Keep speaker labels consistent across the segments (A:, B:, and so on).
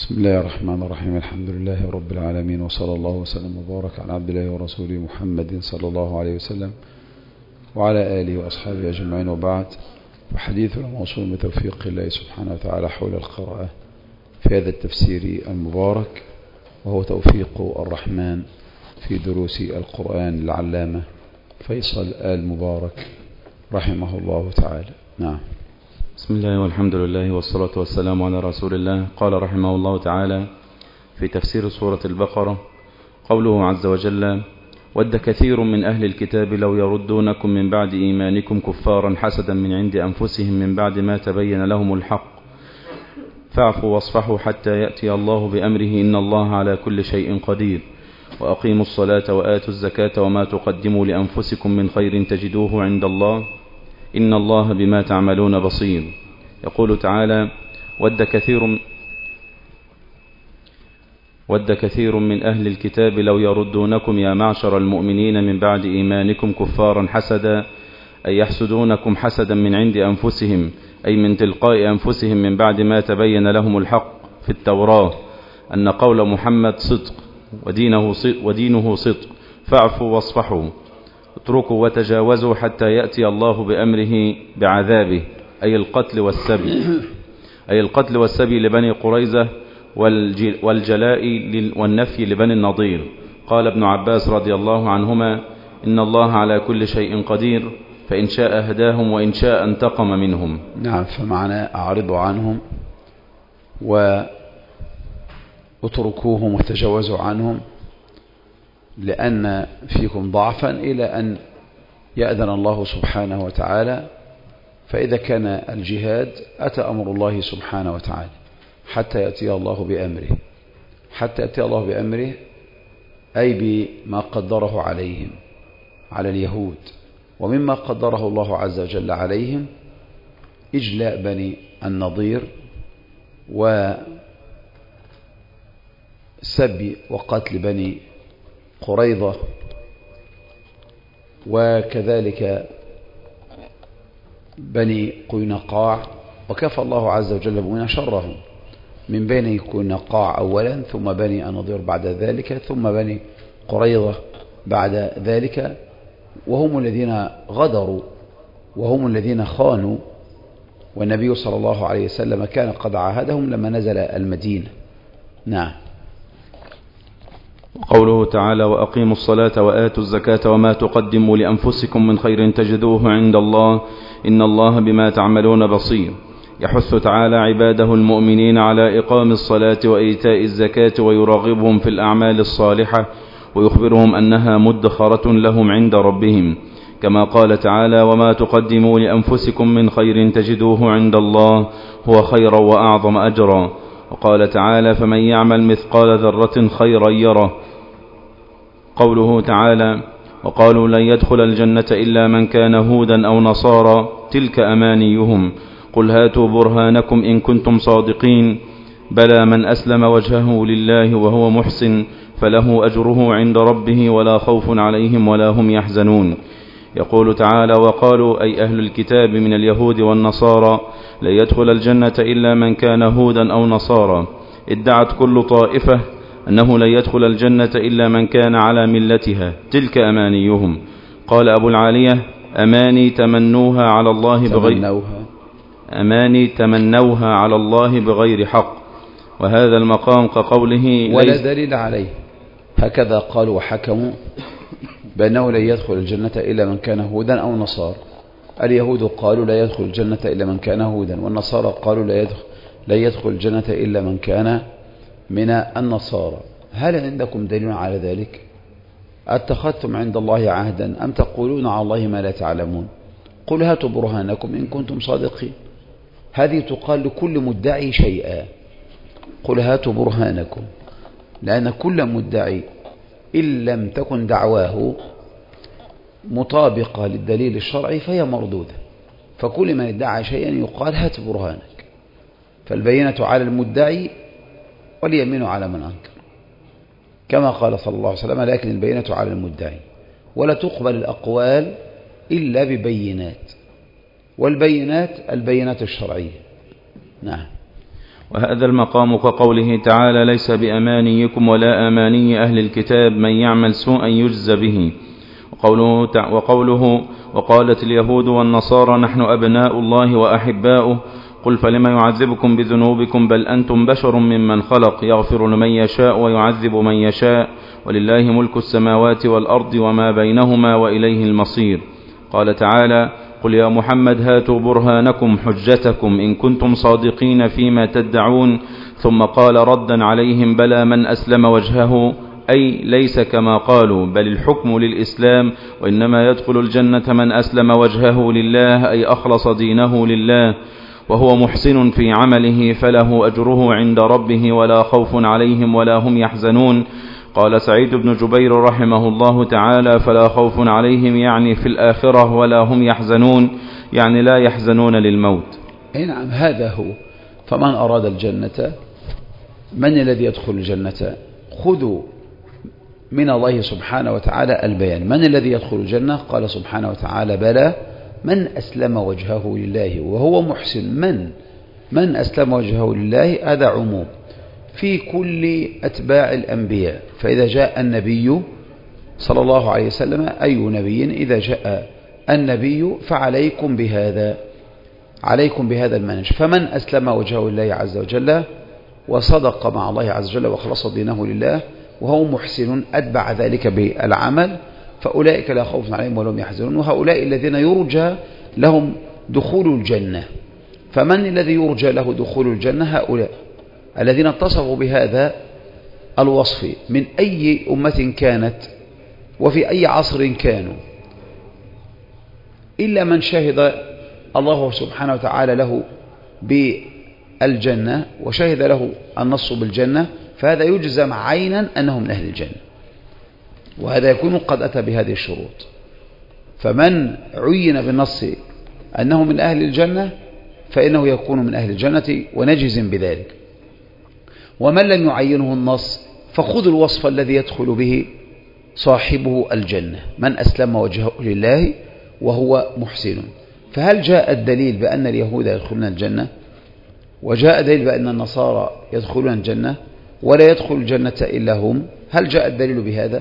A: بسم الله الرحمن الرحيم. الحمد لله رب العالمين، وصلى الله وسلم وبارك على عبد الله ورسوله محمد صلى الله عليه وسلم وعلى آله وأصحابه أجمعين، وبعد. وحديثنا موصول بتوفيق الله سبحانه وتعالى حول القراءة في هذا التفسير المبارك، وهو توفيق الرحمن في دروس القرآن العلامة فيصل آل مبارك رحمه الله تعالى. نعم.
B: بسم الله والحمد لله والصلاة والسلام على رسول الله. قال رحمه الله تعالى في تفسير سورة البقرة قوله عز وجل: ود كثير من أهل الكتاب لو يردونكم من بعد إيمانكم كفارا حسدا من عند أنفسهم من بعد ما تبين لهم الحق فاعفوا واصفحوا حتى يأتي الله بأمره إن الله على كل شيء قدير وأقيموا الصلاة وآتوا الزكاة وما تقدموا لأنفسكم من خير تجدوه عند الله إن الله بما تعملون بصير. يقول تعالى: ود كثير من أهل الكتاب لو يردونكم يا معشر المؤمنين من بعد إيمانكم كفارا حسدا، أي يحسدونكم حسدا من عند أنفسهم، أي من تلقاء أنفسهم من بعد ما تبين لهم الحق في التوراة أن قول محمد صدق ودينه صدق، فاعفوا واصفحوا، اتركوا وتجاوزوا حتى يأتي الله بأمره بعذابه، أي القتل والسبي لبني قريظة والجلاء والنفي لبني النضير. قال ابن عباس رضي الله عنهما: إن الله على كل شيء قدير، فإن شاء هداهم وإن شاء انتقم منهم.
A: نعم، فمعنى أعرضوا عنهم واتركوهم وتجاوزوا عنهم لأن فيكم ضعفا إلى أن يأذن الله سبحانه وتعالى. فإذا كان الجهاد أتى أمر الله سبحانه وتعالى حتى يأتي الله بأمره، حتى يأتي الله بأمره أي بما قدره عليهم على اليهود، ومما قدره الله عز وجل عليهم إجلاء بني النضير وسب وقتل بني قريظة، وكذلك بني قينقاع، وكفى الله عز وجل بمن شرهم من بني قينقاع أولا، ثم بني النضير بعد ذلك، ثم بني قريظة بعد ذلك، وهم الذين غدروا وهم الذين خانوا، والنبي صلى الله عليه وسلم كان قد عاهدهم لما نزل المدينة. نعم.
B: قوله تعالى: وأقيموا الصلاة وآتوا الزكاة وما تقدموا لأنفسكم من خير تجدوه عند الله إن الله بما تعملون بصير. يحث تعالى عباده المؤمنين على إقام الصلاة وإيتاء الزكاة، ويرغبهم في الأعمال الصالحة، ويخبرهم أنها مدخرة لهم عند ربهم، كما قال تعالى: وما تقدموا لأنفسكم من خير تجدوه عند الله هو خيرا وأعظم أجرا. وقال تعالى: فمن يعمل مثقال ذرة خيرا يره. قوله تعالى: وقالوا لن يدخل الجنة إلا من كان هودا أو نصارى تلك أمانيهم قل هاتوا برهانكم إن كنتم صادقين بلى من أسلم وجهه لله وهو محسن فله أجره عند ربه ولا خوف عليهم ولا هم يحزنون. يقول تعالى: وقالوا أي أهل الكتاب من اليهود والنصارى لا يدخل الجنة إلا من كان هودا أو نصارى. ادعت كل طائفة أنه لا يدخل الجنة إلا من كان على ملتها تلك أمانيهم. قال أبو العالية: أماني تمنوها على الله بغير حق. وهذا المقام كقوله
A: ولا دليل عليه. هكذا قالوا وحكموا بأنه لا يدخل الجنة إلا من كان هودا أو نصارى. اليهود قالوا لا يدخل الجنة إلا من كان هودا، والنصارى قالوا لا يدخل الجنة إلا من كان من النصارى. هل عندكم دليل على ذلك؟ اتخذتم عند الله عهدا أم تقولون على الله ما لا تعلمون؟ قل هاتوا برهانكم إن كنتم صادقين. هذه تقال لكل مدعي شيئا. قل هاتوا برهانكم، لأن كل مدعي إن لم تكن دعواه مطابقة للدليل الشرعي فهي مردودة. فكل من ادعى شيئا يقال هات برهانك، فالبينة على المدعي واليمين على من أنكر، كما قال صلى الله عليه وسلم: لكن البينة على المدعي، ولا تقبل الأقوال إلا ببينات، والبينات البينات الشرعية. نعم.
B: وهذا المقام كقوله تعالى ليس بأمانيكم ولا أماني أهل الكتاب من يعمل سوءا يجز به. وقوله وقالت اليهود والنصارى نحن أبناء الله وأحباؤه قل فلما يعذبكم بذنوبكم بل أنتم بشر ممن خلق يغفر لمن يشاء ويعذب من يشاء ولله ملك السماوات والأرض وما بينهما وإليه المصير. قال تعالى قل يا محمد هاتوا برهانكم حجتكم إن كنتم صادقين فيما تدعون. ثم قال ردا عليهم بلى من أسلم وجهه أي ليس كما قالوا بل الحكم للإسلام وإنما يدخل الجنة من أسلم وجهه لله أي أخلص دينه لله وهو محسن في عمله فله أجره عند ربه ولا خوف عليهم ولا هم يحزنون. قال سعيد بن جبير رحمه الله تعالى فلا خوف عليهم يعني في الآخرة ولا هم يحزنون يعني لا يحزنون للموت.
A: نعم هذا هو. فمن أراد الجنة من الذي يدخل الجنة؟ خذوا من الله سبحانه وتعالى البيان من الذي يدخل الجنة. قال سبحانه وتعالى بلى من أسلم وجهه لله وهو محسن. من أسلم وجهه لله هذا عموم في كل أتباع الأنبياء. فإذا جاء النبي صلى الله عليه وسلم أي نبي إذا جاء النبي فعليكم بهذا المنهج. فمن أسلم وجهه لله عز وجل وصدق مع الله عز وجل وخلص دينه لله وهو محسن أتبع ذلك بالعمل فأولئك لا خوف عليهم ولا هم يحزنون. وهؤلاء الذين يرجى لهم دخول الجنة. فمن الذي يرجى له دخول الجنة؟ هؤلاء الذين اتصفوا بهذا الوصف من أي أمة كانت وفي أي عصر كانوا إلا من شهد الله سبحانه وتعالى له بالجنة وشهد له النص بالجنة فهذا يجزم عينا أنه من أهل الجنة وهذا يكون قد أتى بهذه الشروط. فمن عين بالنص أنه من أهل الجنة فإنه يكون من أهل الجنة ونجزم بذلك. ومن لم يعينه النص فخذ الوصف الذي يدخل به صاحبه الجنة من أسلم وجهه لله وهو محسن. فهل جاء الدليل بأن اليهود يدخلون الجنة وجاء دليل بأن النصارى يدخلون الجنة ولا يدخل الجنة إلا هم؟ هل جاء الدليل بهذا؟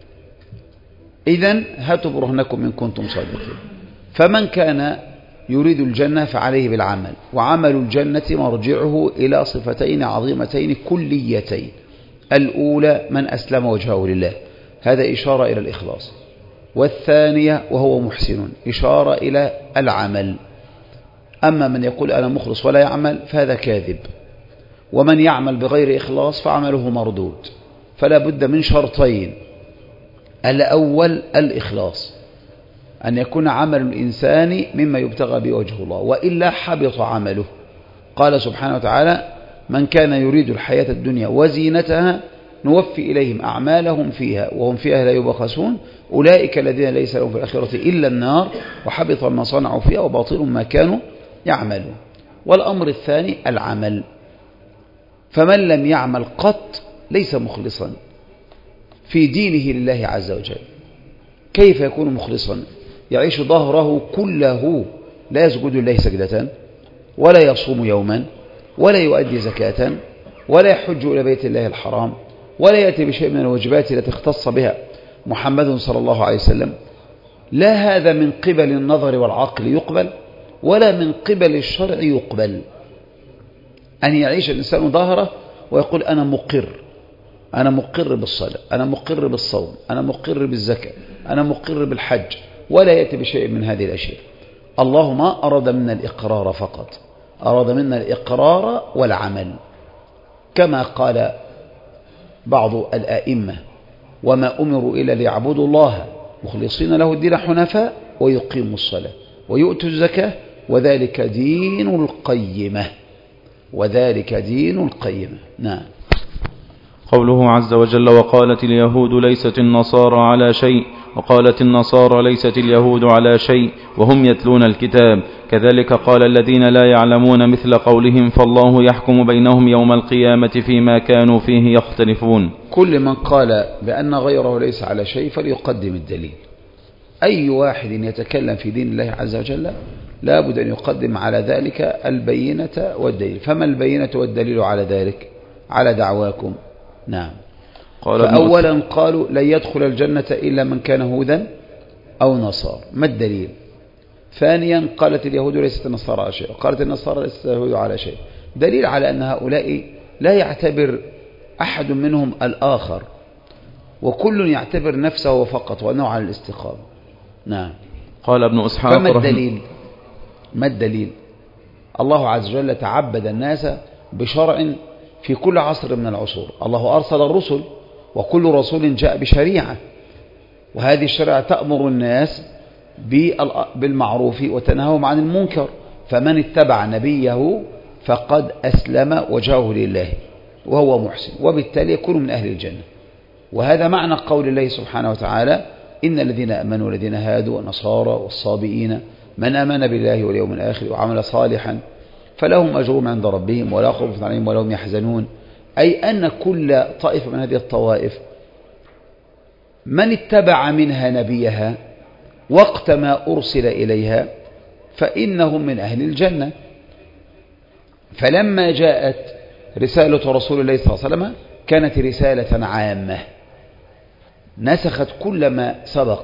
A: إذن هاتوا برهنكم إن كنتم صادقين. فمن كان يريد الجنة فعليه بالعمل وعمل الجنة مرجعه إلى صفتين عظيمتين كليتين. الأولى من أسلم وجهه لله هذا إشارة إلى الإخلاص. والثانية وهو محسن إشارة إلى العمل. أما من يقول أنا مخلص ولا يعمل فهذا كاذب. ومن يعمل بغير إخلاص فعمله مردود. فلا بد من شرطين. الأول الإخلاص أن يكون عمل الإنسان مما يبتغى بوجه الله وإلا حبط عمله. قال سبحانه وتعالى من كان يريد الحياة الدنيا وزينتها نوفي إليهم أعمالهم فيها وهم فيها لا يبخسون أولئك الذين ليس لهم في الآخرة إلا النار وحبط ما صنعوا فيها وباطل ما كانوا يعملون. والأمر الثاني العمل. فمن لم يعمل قط ليس مخلصا في دينه لله عز وجل. كيف يكون مخلصا؟ يعيش ظهره كله لا يسجد لله سجدة ولا يصوم يوما ولا يؤدي زكاة ولا يحج إلى بيت الله الحرام ولا يأتي بشيء من الواجبات التي اختص بها محمد صلى الله عليه وسلم. لا هذا من قبل النظر والعقل يقبل ولا من قبل الشرع يقبل. أن يعيش الإنسان ظهره ويقول أنا مقر بالصلاة أنا مقر بالصوم أنا مقر بالزكاة أنا مقر بالحج ولا يأتي بشيء من هذه الأشياء. الله ما أراد منا الإقرار فقط أراد منا الإقرار والعمل كما قال بعض الآئمة وما أمروا إلا ليعبدوا الله مخلصين له الدين حنفاء ويقيموا الصلاة ويؤتوا الزكاة وذلك دين القيمة. نعم.
B: قوله عز وجل وقالت اليهود ليست النصارى على شيء وقالت النصارى ليست اليهود على شيء وهم يتلون الكتاب كذلك قال الذين لا يعلمون مثل قولهم فالله يحكم بينهم يوم القيامة فيما كانوا فيه يختلفون.
A: كل من قال بأن غيره ليس على شيء فليقدم الدليل. أي واحد يتكلم في دين الله عز وجل لا بد أن يقدم على ذلك البينة والدليل. فما البينة والدليل على ذلك على دعواكم؟ نعم. فأولا قالوا لن يدخل الجنة إلا من كان هودا أو نصارى. ما الدليل؟ ثانيا قالت اليهود ليست النصارى على شيء، وقالت النصارى ليست اليهود على شيء. دليل على أن هؤلاء لا يعتبر أحد منهم الآخر، وكل يعتبر نفسه فقط وأنه على الاستقامة. نعم.
B: قال ابن إسحاق
A: فما الدليل؟ ما الدليل؟ الله عز وجل تعبد الناس بشرع في كل عصر من العصور. الله أرسل الرسل، وكل رسول جاء بشريعة، وهذه الشريعة تأمر الناس بالمعروف وتنهاهم عن المنكر. فمن اتبع نبيه فقد أسلم وجهه لله وهو محسن، وبالتالي يكون من أهل الجنة. وهذا معنى قول الله سبحانه وتعالى إن الذين آمنوا والذين هادوا والنصارى والصابئين من آمن بالله واليوم الآخر وعمل صالحا فلهم أجرهم عند ربهم ولا خوف عليهم ولا هم يحزنون. أي أن كل طائفة من هذه الطوائف من اتبع منها نبيها وقت ما أرسل إليها فإنهم من أهل الجنة. فلما جاءت رسالة رسول الله صلى الله عليه وسلم كانت رسالة عامة نسخت كل ما سبق،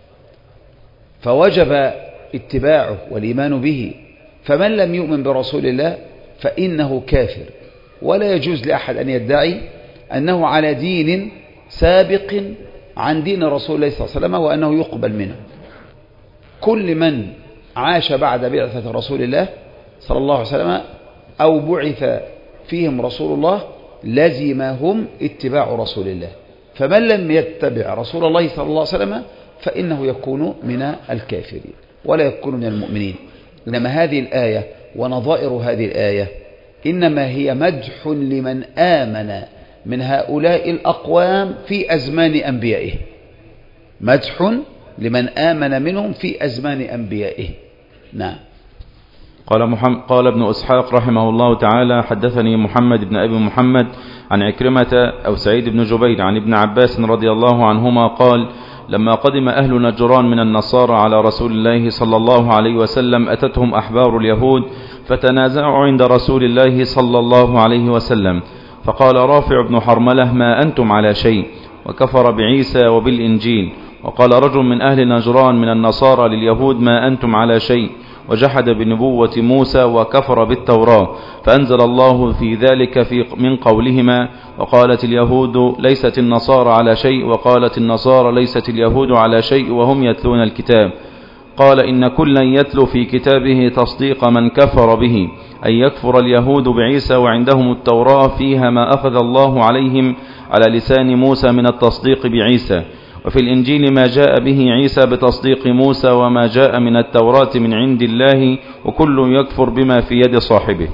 A: فوجب اتباعه والإيمان به. فمن لم يؤمن برسول الله فإنه كافر، ولا يجوز لأحد أن يدعي أنه على دين سابق عن دين رسول الله صلى الله عليه وسلم وأنه يقبل منه. كل من عاش بعد بعثة رسول الله صلى الله عليه وسلم أو بعث فيهم رسول الله لزمهم اتباع رسول الله. فمن لم يتبع رسول الله صلى الله عليه وسلم فإنه يكون من الكافرين ولا يكون من المؤمنين. إنما هذه الآية ونظائر هذه الآية إنما هي مدح لمن آمن من هؤلاء الأقوام في أزمان أنبيائه، مدح لمن آمن منهم في أزمان أنبيائه. نعم.
B: قال ابن إسحاق رحمه الله تعالى حدثني محمد بن أبي محمد عن عكرمة أو سعيد بن جبير عن ابن عباس رضي الله عنهما قال لما قدم أهل نجران من النصارى على رسول الله صلى الله عليه وسلم أتتهم أحبار اليهود فتنازعوا عند رسول الله صلى الله عليه وسلم، فقال رافع بن حرملة ما أنتم على شيء، وكفر بعيسى وبالإنجيل. وقال رجل من أهل نجران من النصارى لليهود ما أنتم على شيء، وجحد بنبوة موسى وكفر بالتوراة. فأنزل الله في ذلك من قولهما وقالت اليهود ليست النصارى على شيء وقالت النصارى ليست اليهود على شيء وهم يتلون الكتاب. قال إن كلا يتلو في كتابه تصديق من كفر به، أي يكفر اليهود بعيسى وعندهم التوراة فيها ما أخذ الله عليهم على لسان موسى من التصديق بعيسى، وفي الإنجيل ما جاء به عيسى بتصديق موسى وما جاء من التوراة من عند الله، وكل يكفر بما في يد صاحبه.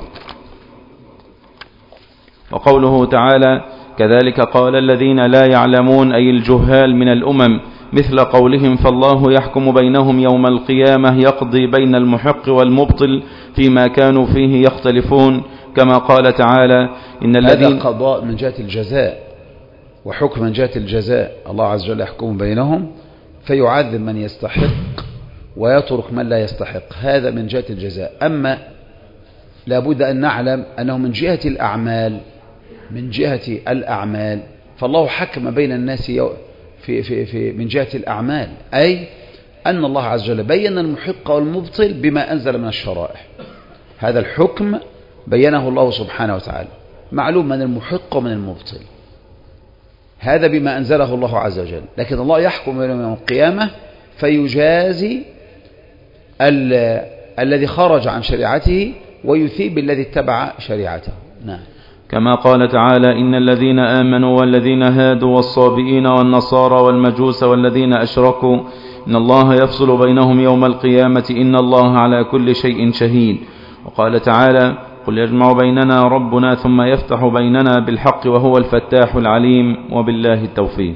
B: وقوله تعالى كذلك قال الذين لا يعلمون أي الجهال من الأمم مثل قولهم فالله يحكم بينهم يوم القيامة يقضي بين المحق والمبطل فيما كانوا فيه يختلفون، كما قال تعالى إن الذين
A: هذا قضاء من جهة الجزاء وحكم من جهة الجزاء. الله عز وجل يحكم بينهم فيعذب من يستحق ويترك من لا يستحق، هذا من جهة الجزاء. أما لابد أن نعلم أنه من جهة الأعمال فالله حكم بين الناس من جهة الأعمال، أي أن الله عز وجل بين المحق والمبطل بما أنزل من الشرائع. هذا الحكم بينه الله سبحانه وتعالى، معلوم من المحق ومن المبطل، هذا بما أنزله الله عز وجل. لكن الله يحكم بينهم يوم القيامة فيجازي الذي خرج عن شريعته ويثيب الذي اتبع شريعته. نعم.
B: كما قال تعالى إن الذين آمنوا والذين هادوا والصابئين والنصارى والمجوس والذين أشركوا إن الله يفصل بينهم يوم القيامة إن الله على كل شيء شهيد. وقال تعالى قل يجمع بيننا ربنا ثم يفتح بيننا بالحق وهو الفتاح العليم وبالله التوفيق.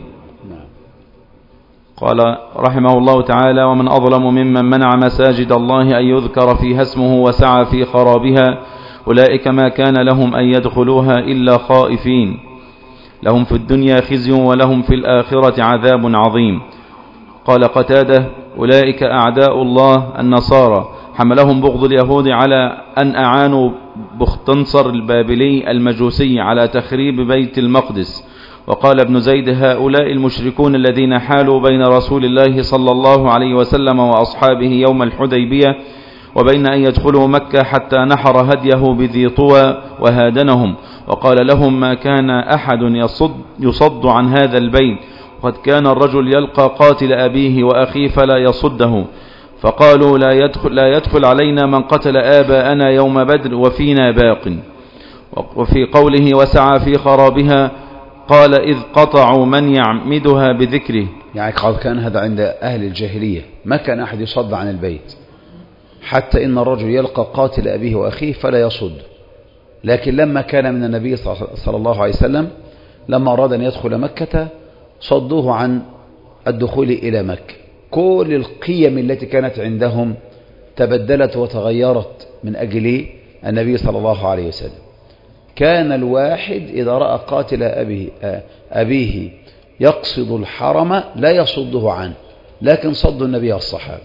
B: قال رحمه الله تعالى ومن أظلم ممن منع مساجد الله أن يذكر فيها اسمه وسعى في خرابها أولئك ما كان لهم أن يدخلوها إلا خائفين لهم في الدنيا خزي ولهم في الآخرة عذاب عظيم. قال قتادة أولئك أعداء الله النصارى حملهم بغض اليهود على أن أعانوا بختنصر البابلي المجوسي على تخريب بيت المقدس. وقال ابن زيد: هؤلاء المشركون الذين حالوا بين رسول الله صلى الله عليه وسلم وأصحابه يوم الحديبية وبين أن يدخلوا مكة حتى نحر هديه بذي طوى وهادنهم، وقال لهم: ما كان أحد يصد عن هذا البيت، وقد كان الرجل يلقى قاتل أبيه وأخيه فلا يصده، فقالوا: لا يدخل علينا من قتل آباءنا يوم بدر وفينا باق. وفي قوله: وسعى في خرابها، قال: إذ قطعوا من يعمدها بذكره.
A: يعني قد كان هذا عند أهل الجاهلية، ما كان أحد يصد عن البيت، حتى إن الرجل يلقى قاتل أبيه وأخيه فلا يصد. لكن لما كان من النبي صلى الله عليه وسلم، لما أراد أن يدخل مكة صدوه عن الدخول إلى مكة. كل القيم التي كانت عندهم تبدلت وتغيرت من أجل النبي صلى الله عليه وسلم. كان الواحد إذا رأى قاتل أبيه يقصد الحرم لا يصده عنه، لكن صد النبي والصحابة.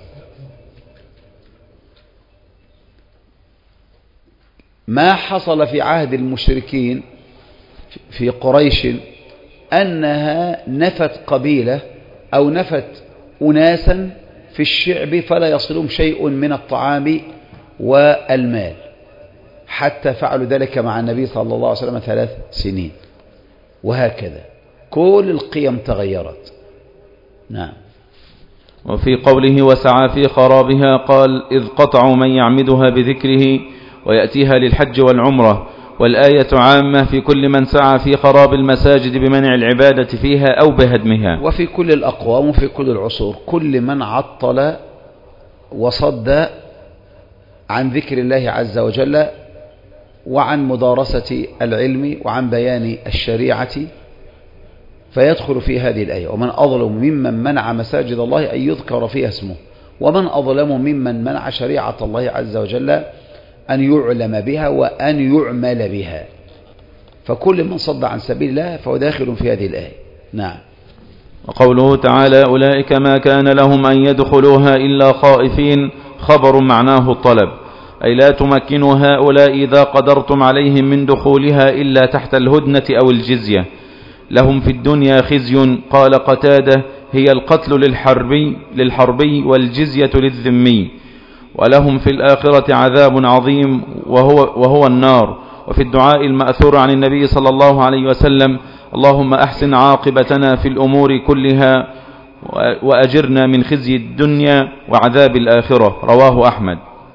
A: ما حصل في عهد المشركين في قريش أنها نفت قبيلة أو نفت أناسا في الشعب فلا يصلهم شيء من الطعام والمال، حتى فعلوا ذلك مع النبي صلى الله عليه وسلم 3 سنين، وهكذا كل القيم تغيرت. نعم.
B: وفي قوله: وسعى في خرابها، قال: إذ قطعوا من يعمدها بذكره ويأتيها للحج والعمرة. والآية عامة في كل من سعى في خراب المساجد بمنع العبادة فيها أو بهدمها.
A: وفي كل الأقوام وفي كل العصور، كل من عطل وصد عن ذكر الله عز وجل وعن مدارسة العلم وعن بيان الشريعة فيدخل في هذه الآية. ومن أظلم ممن منع مساجد الله أن يذكر فيها اسمه، ومن أظلم ممن منع شريعة الله عز وجل أن يعلم بها وأن يعمل بها. فكل من صد عن سبيل الله فهو داخل في هذه الآية. نعم.
B: وقوله تعالى: أولئك ما كان لهم أن يدخلوها إلا خائفين، خبر معناه الطلب، أي لا تمكنوا هؤلاء إذا قدرتم عليهم من دخولها إلا تحت الهدنة أو الجزية. لهم في الدنيا خزي، قال قتادة: هي القتل للحربي والجزية للذمي، ولهم في الآخرة عذاب عظيم وهو النار. وفي الدعاء المأثور عن النبي صلى الله عليه وسلم: اللهم أحسن عاقبتنا في الأمور كلها وأجرنا من خزي الدنيا وعذاب الآخرة، رواه أحمد.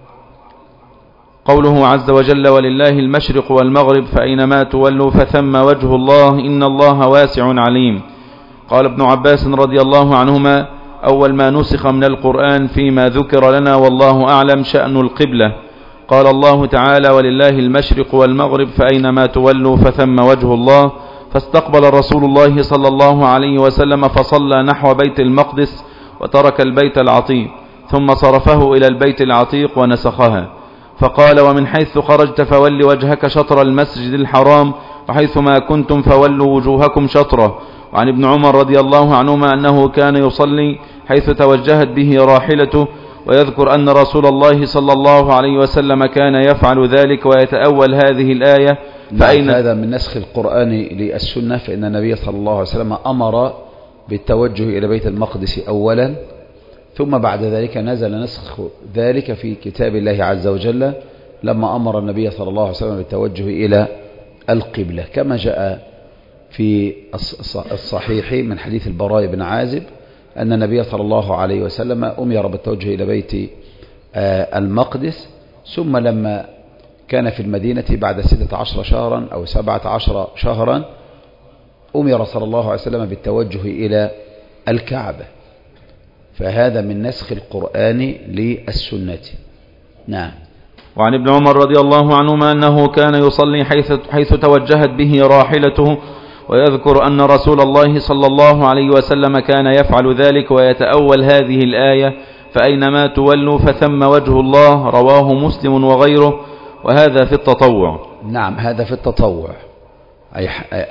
B: قوله عز وجل: ولله المشرق والمغرب فأينما تولوا فثم وجه الله إن الله واسع عليم. قال ابن عباس رضي الله عنهما: أول ما نسخ من القرآن فيما ذكر لنا والله أعلم شأن القبلة. قال الله تعالى: ولله المشرق والمغرب فأينما تولوا فثم وجه الله. فاستقبل رسول الله صلى الله عليه وسلم فصلى نحو بيت المقدس وترك البيت العتيق، ثم صرفه إلى البيت العتيق ونسخها. فقال: ومن حيث خرجت فول وجهك شطر المسجد الحرام، وحيث ما كنتم فولوا وجوهكم شطره. وعن ابن عمر رضي الله عنهما أنه كان يصلي حيث توجهت به راحلته، ويذكر أن رسول الله صلى الله عليه وسلم كان يفعل ذلك ويتأول هذه الآية.
A: فأين هذا من نسخ القرآن للسنة، فإن النبي صلى الله عليه وسلم أمر بالتوجه إلى بيت المقدس أولا، ثم بعد ذلك نزل نسخ ذلك في كتاب الله عز وجل لما أمر النبي صلى الله عليه وسلم بالتوجه إلى القبلة، كما جاء في الصحيح من حديث البراء بن عازب أن النبي صلى الله عليه وسلم أمر بالتوجه إلى بيت المقدس، ثم لما كان في المدينة بعد 16 شهرا أو 17 شهرا أمر صلى الله عليه وسلم بالتوجه إلى الكعبة. فهذا من نسخ القرآن للسنة. نعم.
B: وعن ابن عمر رضي الله عنهما أنه كان يصلي حيث توجهت به راحلته، ويذكر أن رسول الله صلى الله عليه وسلم كان يفعل ذلك ويتأول هذه الآية: فأينما تولوا فثم وجه الله، رواه مسلم وغيره. وهذا في التطوع.
A: نعم، هذا في التطوع، أي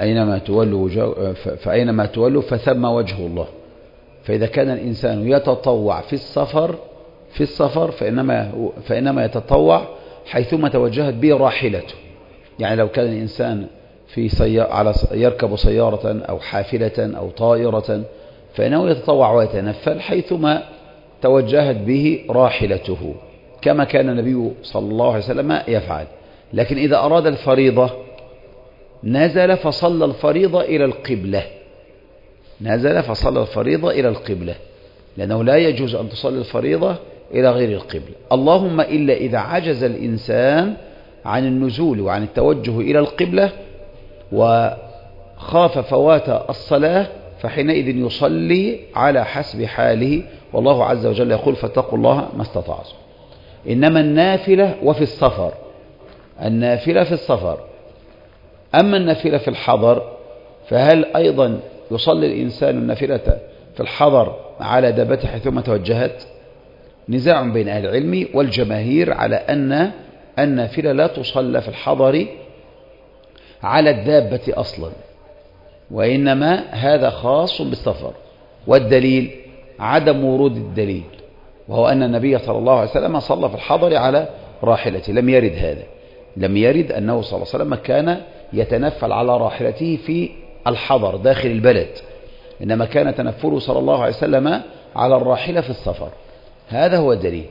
A: فأينما تولوا فثم وجه الله. فإذا كان الإنسان يتطوع في السفر في السفر فإنما يتطوع حيثما توجهت به راحلته. يعني لو كان الإنسان يركب سيارة أو حافلة أو طائرة فإنه يتطوع ويتنفل حيثما توجهت به راحلته، كما كان النبي صلى الله عليه وسلم يفعل. لكن إذا أراد الفريضة نزل فصلى الفريضة إلى القبلة، لأنه لا يجوز أن تصلي الفريضة إلى غير القبلة، اللهم إلا إذا عجز الإنسان عن النزول وعن التوجه إلى القبلة وخاف فوات الصلاة، فحينئذ يصلي على حسب حاله، والله عز وجل يقول فاتقوا الله ما استطعتم. إنما النافلة وفي السفر، النافلة في السفر. أما النافلة في الحضر فهل أيضا يصلي الإنسان النافلة في الحضر على دابته حيثما توجهت؟ نزاع بين أهل العلم والجماهير على أن النافلة لا تصلى في الحضر على الدابة أصلا، وإنما هذا خاص بالسفر. والدليل عدم ورود الدليل، وهو أن النبي صلى الله عليه وسلم صلى في الحضر على راحلته، لم يرد هذا، لم يرد أنه صلى الله عليه وسلم كان يتنفل على راحلته في الحضر داخل البلد، إنما كان تنفله صلى الله عليه وسلم على الراحلة في السفر. هذا هو الدليل.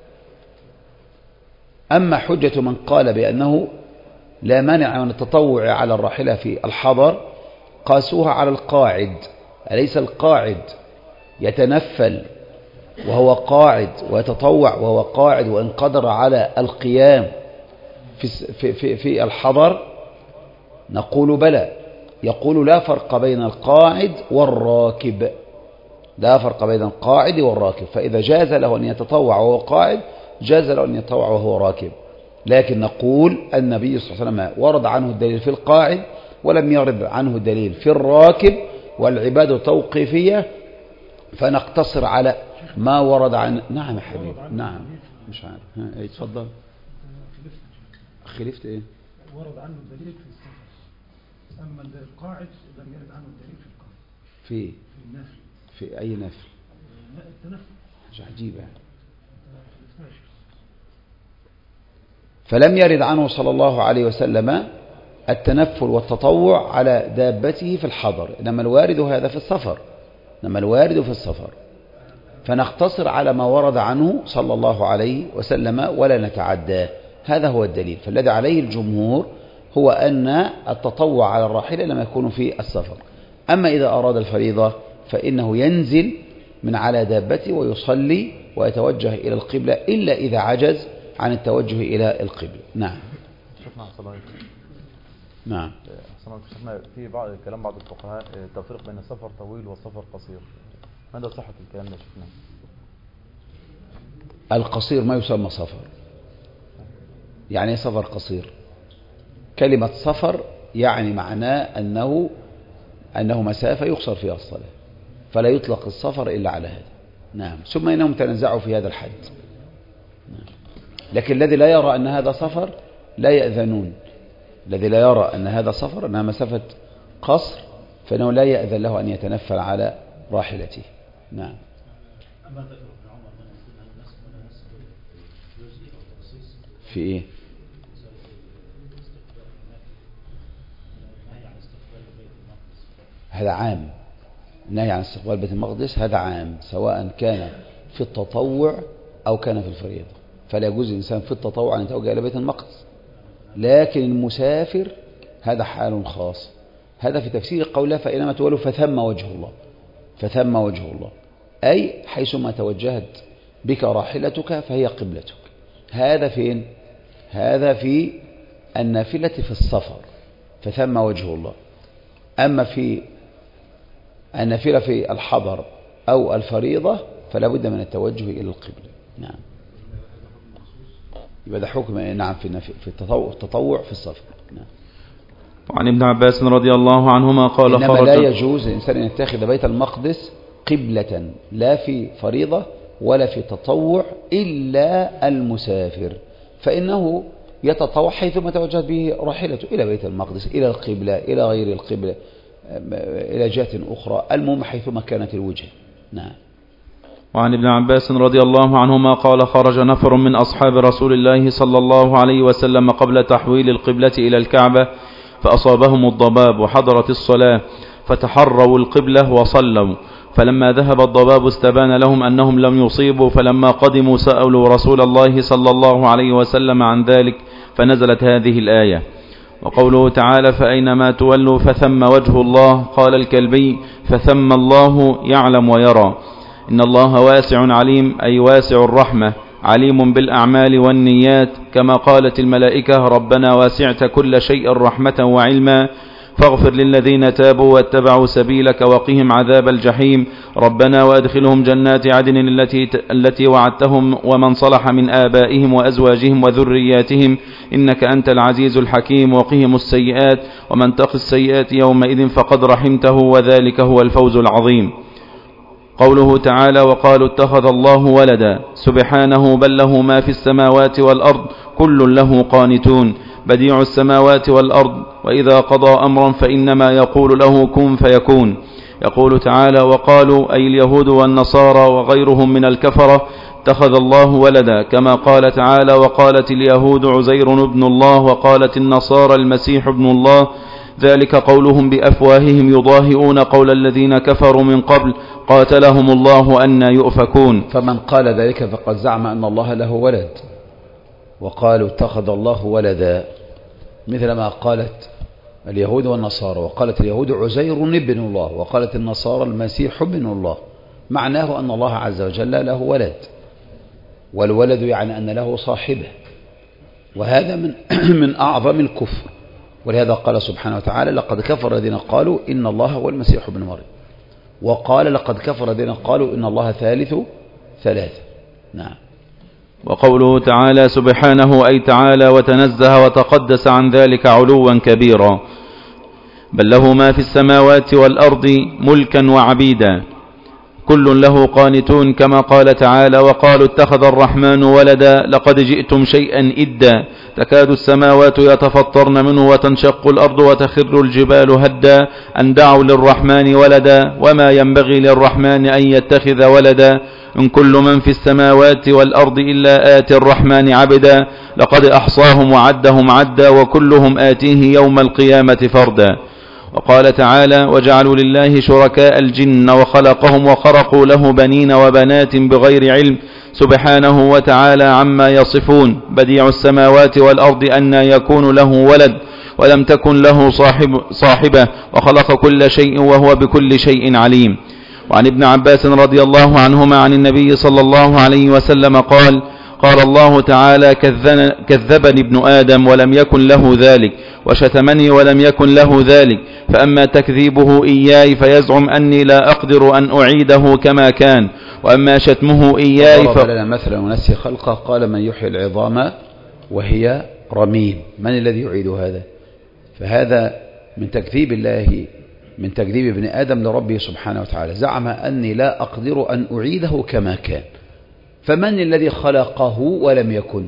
A: أما حجة من قال بأنه لا مانع من التطوع على الراحلة في الحضر قاسوها على القاعد. أليس القاعد يتنفل وهو قاعد ويتطوع وهو قاعد وإن قدر على القيام في الحضر؟ نقول بلى. يقول لا فرق بين القاعد والراكب، لا فرق بين القاعد والراكب، فإذا جاز له أن يتطوع وهو قاعد جاز له أن يتطوع وهو راكب. لكن نقول النبي صلى الله عليه وسلم ورد عنه الدليل في القاعد ولم يرد عنه الدليل في الراكب، والعبادة توقيفية، فنقتصر على ما ورد عن. نعم يا حبيبي، نعم مش عارف. اتفضل. خلفت ايه؟
C: ورد عنه الدليل في السفر، اما القاعد لم يرد عنه الدليل في القاعد.
A: في
C: النفل.
A: في اي نفل؟
C: التنفل.
A: مش عجيبة. فلم يرد عنه صلى الله عليه وسلم التنفل والتطوع على دابته في الحضر، إنما الوارد هذا في السفر، إنما الوارد في السفر، فنقتصر على ما ورد عنه صلى الله عليه وسلم ولا نتعداه. هذا هو الدليل. فالذي عليه الجمهور هو أن التطوع على الراحلة لما يكون في السفر. أما إذا أراد الفريضة فإنه ينزل من على دابته ويصلي ويتوجه إلى القبلة، إلا إذا عجز عن التوجه إلى القبلة. نعم.
D: شفنا صلاة.
A: نعم.
D: شفنا في بعض كلام بعض الفقهاء التفريق بين السفر طويل والسفر قصير، ماذا صحة الكلام ده؟ شفناه
A: القصير ما يسمى سفر. يعني سفر قصير، كلمة سفر يعني معناه أنه مسافة يقصر فيها الصلاة، فلا يطلق السفر إلا على هذا. نعم. ثم إنهم تنزعوا في هذا الحد. نعم. لكن الذي لا يرى أن هذا سفر لا يأذنون، الذي لا يرى أن هذا سفر أنها مسافة قصر فإنه لا يأذن له أن يتنفل على راحلته. نعم. في إيه؟ هذا عام، النهي عن استقبال بيت المقدس هذا عام، سواء كان في التطوع أو كان في الفريضة، فلا يجوز الإنسان في التطوع أن يتوجه إلى بيت المقدس. لكن المسافر هذا حال خاص. هذا في تفسير قوله فإنما تولوا فثم وجه الله، فثم وجه الله، أي حيثما توجهت بك راحلتك فهي قبلتك. هذا فين؟ هذا في النافلة في السفر، فثم وجه الله. أما في النافلة في الحضر أو الفريضة فلا بد من التوجه إلى القبلة. نعم. يبقى ده حكم. نعم. في التطوع في السفر. نعم.
B: وعن ابن عباس رضي الله عنهما قال
A: إنما لا يجوز الإنسان أن يتخذ بيت المقدس قبلة لا في فريضة ولا في تطوع إلا المسافر، فإنه يتطوع حيثما توجهت به راحلته إلى بيت المقدس، إلى القبلة، إلى غير القبلة، إلى جهة أخرى، المهم حيثما كانت الوجهة. نعم.
B: وعن ابن عباس رضي الله عنهما قال خرج نفر من أصحاب رسول الله صلى الله عليه وسلم قبل تحويل القبلة إلى الكعبة فأصابهم الضباب وحضرت الصلاة فتحروا القبلة وصلوا، فلما ذهب الضباب استبان لهم أنهم لم يصيبوا، فلما قدموا سألوا رسول الله صلى الله عليه وسلم عن ذلك فنزلت هذه الآية. وقوله تعالى فأينما تولوا فثم وجه الله، قال الكلبي فثم الله يعلم ويرى. إن الله واسع عليم، أي واسع الرحمة، عليم بالأعمال والنيات، كما قالت الملائكة ربنا واسعت كل شيء رحمة وعلما فاغفر للذين تابوا واتبعوا سبيلك وقهم عذاب الجحيم، ربنا وأدخلهم جنات عدن التي وعدتهم ومن صلح من آبائهم وأزواجهم وذرياتهم إنك أنت العزيز الحكيم، وقهم السيئات ومن تق السيئات يومئذ فقد رحمته وذلك هو الفوز العظيم. قوله تعالى وقالوا اتخذ الله ولدا، سبحانه بل له ما في السماوات والأرض كل له قانتون، بديع السماوات والأرض، وإذا قضى أمرا فإنما يقول له كن فيكون. يقول تعالى وقالوا أي اليهود والنصارى وغيرهم من الكفرة اتخذ الله ولدا، كما قال تعالى وقالت اليهود عزير ابن الله وقالت النصارى المسيح ابن الله، ذلك قولهم بأفواههم يضاهئون قول الذين كفروا من قبل قاتلهم الله أنى يؤفكون.
A: فمن قال ذلك فقد زعم أن الله له ولد، وقالوا اتخذ الله ولدا، مثل ما قالت اليهود والنصارى، وقالت اليهود عزير ابن الله وقالت النصارى المسيح ابن الله، معناه أن الله عز وجل له ولد، والولد يعني أن له صاحبه، وهذا من أعظم الكفر. ولهذا قال سبحانه وتعالى لقد كفر الذين قالوا إن الله هو المسيح ابن مريم، وقال لقد كفر الذين قالوا إن الله ثالث ثلاثة. نعم.
B: وقوله تعالى سبحانه أي تعالى وتنزه وتقدس عن ذلك علوا كبيرا، بل له ما في السماوات والأرض ملكا وعبيدا كل له قانتون، كما قال تعالى وقالوا اتخذ الرحمن ولدا لقد جئتم شيئا إدا، تكاد السماوات يتفطرن منه وتنشق الأرض وتخر الجبال هدا أن دعوا للرحمن ولدا وما ينبغي للرحمن أن يتخذ ولدا، إن كل من في السماوات والأرض إلا آتي الرحمن عبدا لقد أحصاهم وعدهم عدا وكلهم آتيه يوم القيامة فردا. وقال تعالى وجعلوا لله شركاء الجن وخلقهم وخرقوا له بنين وبنات بغير علم سبحانه وتعالى عما يصفون، بديع السماوات والأرض أن يكون له ولد ولم تكن له صاحبة وخلق كل شيء وهو بكل شيء عليم. وعن ابن عباس رضي الله عنهما عن النبي صلى الله عليه وسلم قال قال الله تعالى كذبني ابن آدم ولم يكن له ذلك، وشتمني ولم يكن له ذلك، فأما تكذيبه إياي فيزعم أني لا أقدر أن أعيده كما كان، وأما شتمه إياي
A: ضرب لنا مثلا ونسي خلقه قال من يحيي العظام وهي رميم، من الذي يعيد هذا؟ فهذا من تكذيب الله، من تكذيب ابن آدم لربه سبحانه وتعالى، زعم أني لا أقدر أن أعيده كما كان. فمن الذي خلقه ولم يكن؟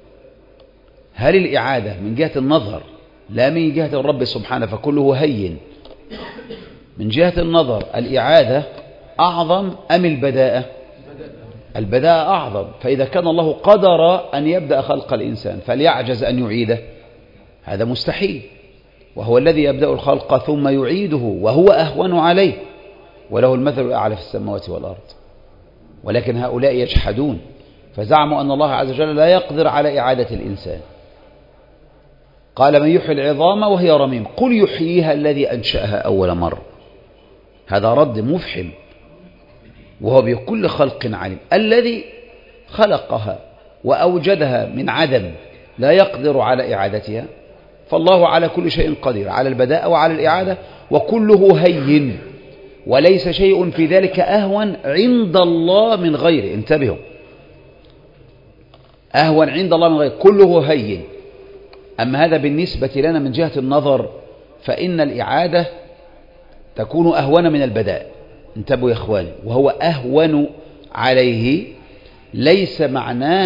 A: هل الإعادة من جهة النظر لا من جهة الرب سبحانه فكله هين؟ من جهة النظر الإعادة أعظم أم البداءة؟ البداءة أعظم، فإذا كان الله قدر أن يبدأ خلق الإنسان فليعجز أن يعيده، هذا مستحيل، وهو الذي يبدأ الخلق ثم يعيده وهو أهون عليه، وله المثل الأعلى في السماوات والأرض. ولكن هؤلاء يجحدون فزعموا أن الله عز وجل لا يقدر على إعادة الإنسان. قال من يحيي العظام وهي رميم قل يحييها الذي أنشأها أول مرة. هذا رد مفحم، وهو بكل خلق عليم، الذي خلقها وأوجدها من عدم لا يقدر على إعادتها، فالله على كل شيء قدير، على البداء وعلى الإعادة، وكله هين، وليس شيء في ذلك أهون عند الله من غيره. انتبهوا، أهون عند الله من غيره، كله هين. أما هذا بالنسبة لنا من جهة النظر فإن الإعادة تكون أهون من البداء. انتبهوا يا إخواني، وهو أهون عليه ليس معناه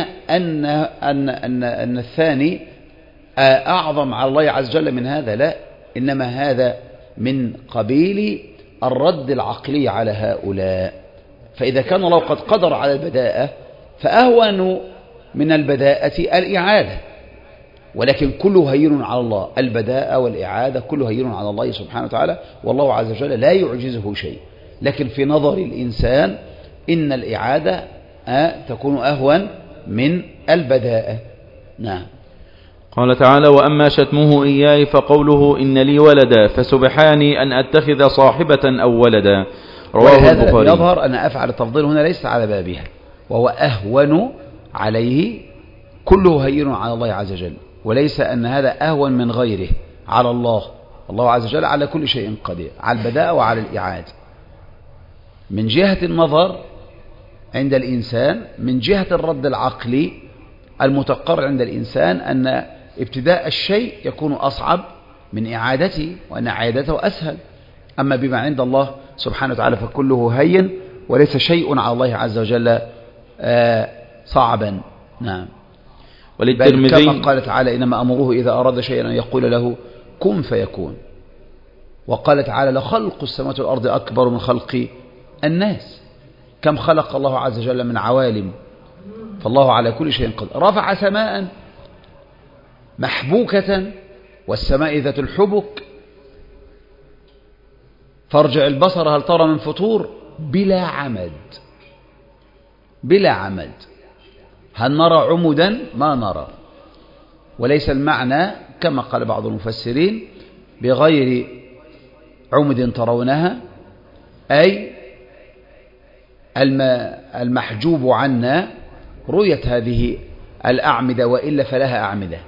A: أن الثاني أعظم على الله عز وجل من هذا، لا، إنما هذا من قبيل الرد العقلي على هؤلاء. فإذا كان الله قد قدر على البداءة فأهون من البداءة الإعادة، ولكن كله هين على الله، البداءة والإعادة كله هين على الله سبحانه وتعالى، والله عز وجل لا يعجزه شيء. لكن في نظر الإنسان إن الإعادة تكون أهون من البداءة. نعم.
B: قال تعالى: وأما شتمه إياي فقوله إن لي ولدا فسبحاني أن أتخذ صاحبة أو ولدا. رواه البخاري.
A: يظهر أن أفعل التفضيل هنا ليس على بابها، وهو أهون عليه، كله هين على الله عز وجل، وليس أن هذا أهون من غيره على الله. الله عز وجل على كل شيء قدير، على البداءة وعلى الإعادة. من جهة النظر عند الإنسان، من جهة الرد العقلي المتقرر عند الإنسان، أن ابتداء الشيء يكون أصعب من إعادته، وأن إعادته أسهل. أما بما عند الله سبحانه وتعالى فكله هين، وليس شيء على الله عز وجل صعبا. نعم. بل كما قال تعالى: إنما أمره إذا أراد شيئا أن يقول له كن فيكون. وقال تعالى: لخلق السماوات والأرض أكبر من خلق الناس. كم خلق الله عز وجل من عوالم، فالله على كل شيء قدير. رفع سماء محبوكة، والسماء ذات الحبك، فارجع البصر هل ترى من فطور، بلا عمد، بلا عمد. هل نرى عمدا؟ ما نرى. وليس المعنى كما قال بعض المفسرين بغير عمد ترونها، أي المحجوب عنا رؤية هذه الأعمدة، وإلا فلها أعمدة.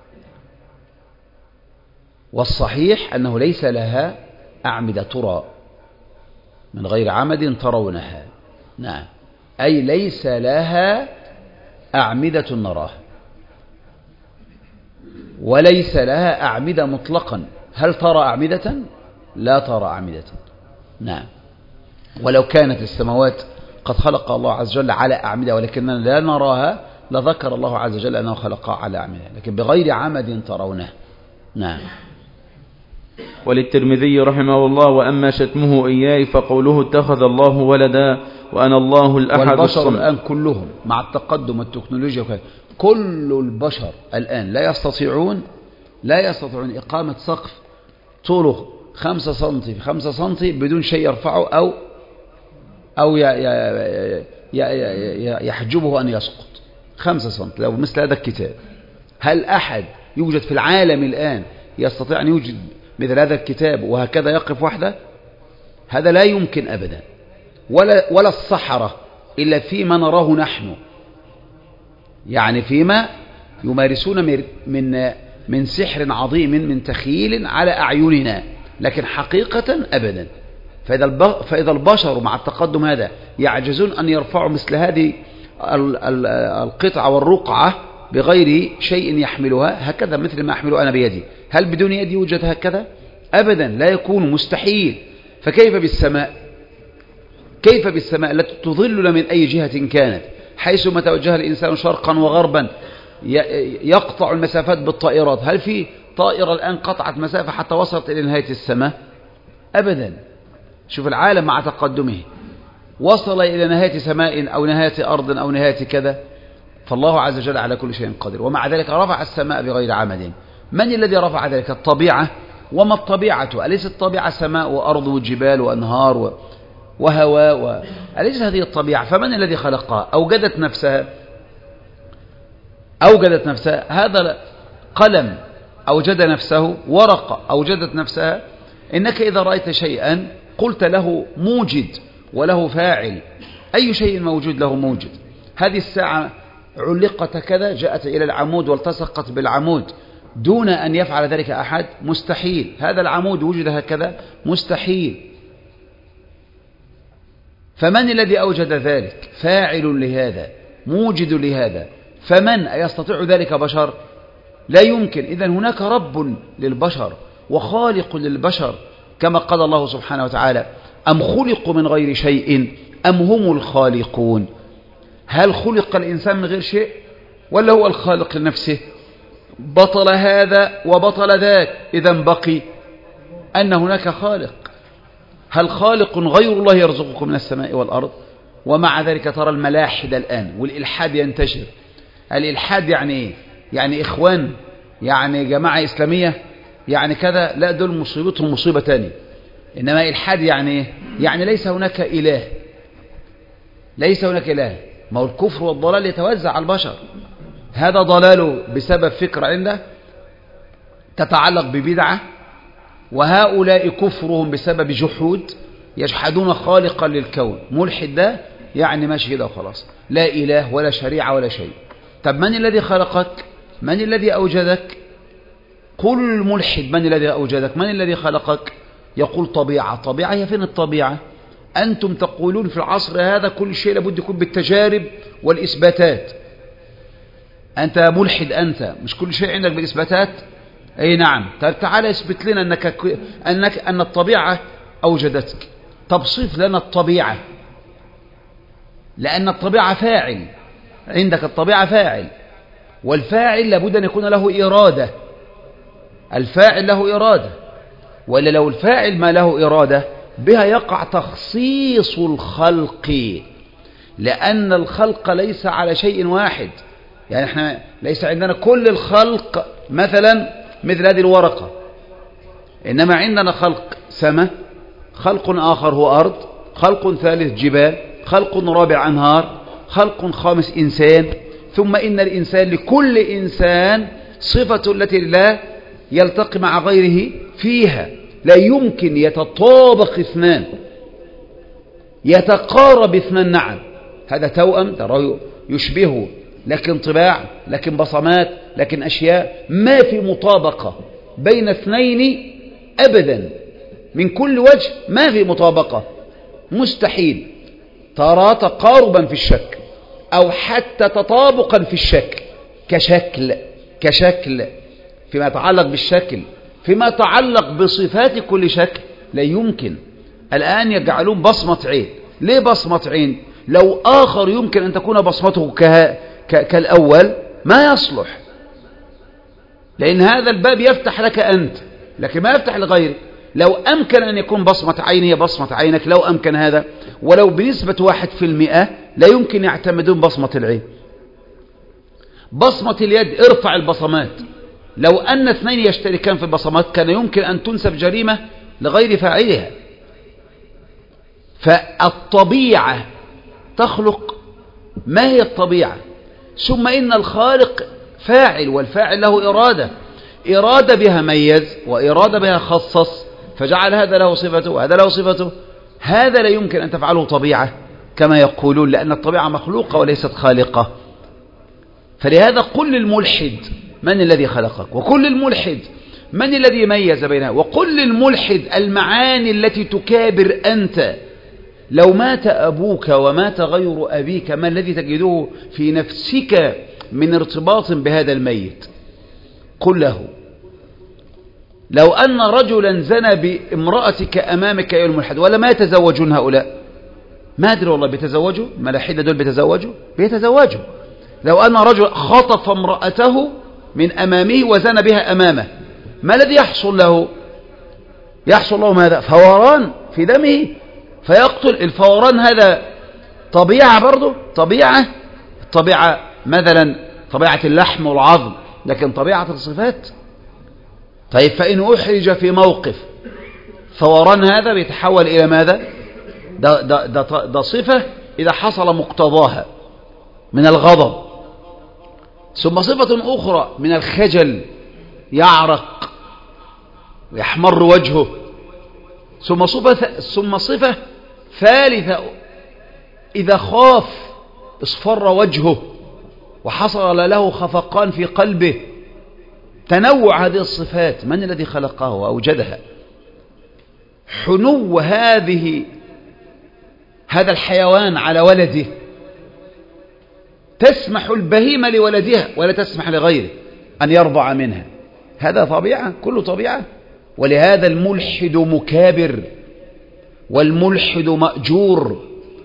A: والصحيح أنه ليس لها أعمدة ترى، من غير عمد ترونها. نعم. أي ليس لها أعمدة نراها، وليس لها أعمدة مطلقا. هل ترى أعمدة؟ لا ترى أعمدة. نعم. ولو كانت السماوات قد خلق الله عز وجل على أعمدة ولكننا لا نراها، لذكر الله عز وجل أنه خلقها على أعمدة، لكن بغير عمد ترونه. نعم.
B: وللترمذي رحمه الله: وأما شتمه إياي فقوله اتخذ الله ولدا وأنا الله الأحد
A: والبشر الآن كلهم مع التقدم والتكنولوجيا كل البشر الآن لا يستطيعون إقامة سقف طوله 5 سنتي في 5 سنتي بدون شيء يرفعه أو يحجبه أن يسقط. 5 سنتي لو مثل هذا الكتاب. هل أحد يوجد في العالم الآن يستطيع أن يوجد مثل هذا الكتاب وهكذا يقف وحده؟ هذا لا يمكن أبدا. ولا السحرة إلا فيما نراه نحن، يعني فيما يمارسون من سحر عظيم، من تخيل على أعيننا، لكن حقيقة أبدا. فإذا البشر مع التقدم هذا يعجزون أن يرفعوا مثل هذه القطعة والرقعة بغير شيء يحملها هكذا مثل ما أحمله أنا بيدي، هل بدون يدي يوجد هكذا؟ أبدا، لا يكون، مستحيل. فكيف بالسماء؟ كيف بالسماء التي تظلنا من أي جهة كانت، حيث ما توجه الإنسان شرقا وغربا يقطع المسافات بالطائرات؟ هل في طائرة الآن قطعت مسافة حتى وصلت إلى نهاية السماء؟ أبدا. شوف العالم مع تقدمه وصل إلى نهاية سماء أو نهاية أرض أو نهاية كذا، فالله عز وجل على كل شيء قدير. ومع ذلك رفع السماء بغير عمد. من الذي رفع ذلك؟ الطبيعة. وما الطبيعة؟ أليس الطبيعة سماء وأرض وجبال وأنهار وهواء أليس هذه الطبيعة؟ فمن الذي خلقها؟ أوجدت نفسها. هذا قلم أوجد نفسه، ورقة أوجدت نفسها. إنك إذا رأيت شيئا قلت له موجد وله فاعل. أي شيء موجود له موجد. هذه الساعة علقت كذا، جاءت إلى العمود والتصقت بالعمود دون أن يفعل ذلك أحد، مستحيل. هذا العمود وجد هكذا، مستحيل. فمن الذي أوجد ذلك؟ فاعل لهذا، موجد لهذا. فمن يستطيع ذلك؟ بشر؟ لا يمكن. إذن هناك رب للبشر وخالق للبشر، كما قال الله سبحانه وتعالى: أم خلقوا من غير شيء أم هم الخالقون. هل خلق الإنسان من غير شيء ولا هو الخالق لنفسه؟ بطل هذا وبطل ذاك. إذن بقي أن هناك خالق. هل خالق غير الله يرزقكم من السماء والأرض؟ ومع ذلك ترى الملاحد الآن والإلحاد ينتشر. الإلحاد يعني إيه؟ يعني إخوان، يعني جماعة إسلامية، يعني كذا. لا، دول مصيبتهم مصيبة تانية. إنما إلحاد يعني إيه؟ يعني ليس هناك إله، ليس هناك إله. ما هو الكفر والضلال يتوزع على البشر. هذا ضلاله بسبب فكرة عنده تتعلق ببدعة، وهؤلاء كفرهم بسبب جحود، يجحدون خالقا للكون. ملحد ده يعني ماشي كده وخلاص، لا إله ولا شريعة ولا شيء. طب من الذي خلقك؟ من الذي أوجدك؟ قل الملحد من الذي أوجدك؟ من الذي خلقك؟ يقول طبيعة. طبيعة؟ هي فين الطبيعة؟ أنتم تقولون في العصر هذا كل شيء لابد يكون بالتجارب والإثباتات. أنت ملحد، أنت مش كل شيء عندك بالإثباتات؟ أي نعم. طب تعالى اثبت لنا أن الطبيعة أوجدتك. طب صف لنا الطبيعة، لأن الطبيعة فاعل. عندك الطبيعة فاعل، والفاعل لابد أن يكون له إرادة. الفاعل له إرادة، ولا لو الفاعل ما له إرادة بها يقع تخصيص الخلق، لأن الخلق ليس على شيء واحد. يعني احنا ليس عندنا كل الخلق مثلا مثل هذه الورقة، إنما عندنا خلق سماء، خلق آخر هو أرض، خلق ثالث جبال، خلق رابع أنهار، خلق خامس إنسان. ثم إن الإنسان لكل إنسان صفة التي لا يلتقي مع غيره فيها. لا يمكن يتطابق اثنان، يتقارب اثنان. نعم، هذا توأم تراه يشبهه، لكن طباع، لكن بصمات، لكن أشياء. ما في مطابقة بين اثنين أبدا من كل وجه، ما في مطابقة، مستحيل. ترى تقاربا في الشكل أو حتى تطابقا في الشكل، كشكل فيما يتعلق بالشكل، فيما يتعلق بصفات كل شكل لا يمكن. الآن يجعلون بصمة عين. ليه بصمة عين؟ لو آخر يمكن أن تكون بصمته كالأول ما يصلح، لأن هذا الباب يفتح لك أنت لكن ما يفتح لغيرك. لو أمكن أن يكون بصمة عين هي بصمة عينك، لو أمكن هذا، ولو بنسبة 1%، لا يمكن يعتمدون بصمة العين. بصمة اليد، ارفع البصمات. لو أن اثنين يشتركان في البصمات كان يمكن أن تنسب جريمة لغير فاعلها. فالطبيعة تخلق. ما هي الطبيعة؟ ثم إن الخالق فاعل، والفاعل له إرادة بها ميز، وإرادة بها خصص، فجعل هذا له صفته وهذا له صفته. هذا لا يمكن أن تفعله طبيعة كما يقولون، لأن الطبيعة مخلوقة وليست خالقة. فلهذا قل للملحد من الذي خلقك، وقل للملحد من الذي ميز بينها، وقل للملحد المعاني التي تكابر أنت. لو مات أبوك ومات غير أبيك، ما الذي تجده في نفسك من ارتباط بهذا الميت؟ قل له لو أن رجلا زنى بامرأتك أمامك يا الملحد، ولا ما يتزوجون هؤلاء؟ ما أدري والله، بيتزوجوا الملاحدة دول، بيتزوجوا. لو أن رجل خطف امرأته من أمامه وزنى بها أمامه، ما الذي يحصل له؟ يحصل له ماذا؟ فوران في دمه فيقتل. الفوران هذا طبيعة برضه، طبيعة مثلا طبيعة اللحم والعظم، لكن طبيعة الصفات. طيب فإن أحرج في موقف، فوران هذا بيتحول إلى ماذا؟ ده صفة إذا حصل مقتضاها من الغضب. ثم صفة أخرى من الخجل، يعرق ويحمر وجهه. ثم صفة ثالثة إذا خاف اصفر وجهه وحصل له خفقان في قلبه. تنوع هذه الصفات، من الذي خلقها وأوجدها؟ حنو هذا الحيوان على ولده، تسمح البهيمة لولدها ولا تسمح لغيره أن يرضع منها. هذا طبيعة، كله طبيعة. ولهذا الملحد مكابر، والملحد مأجور.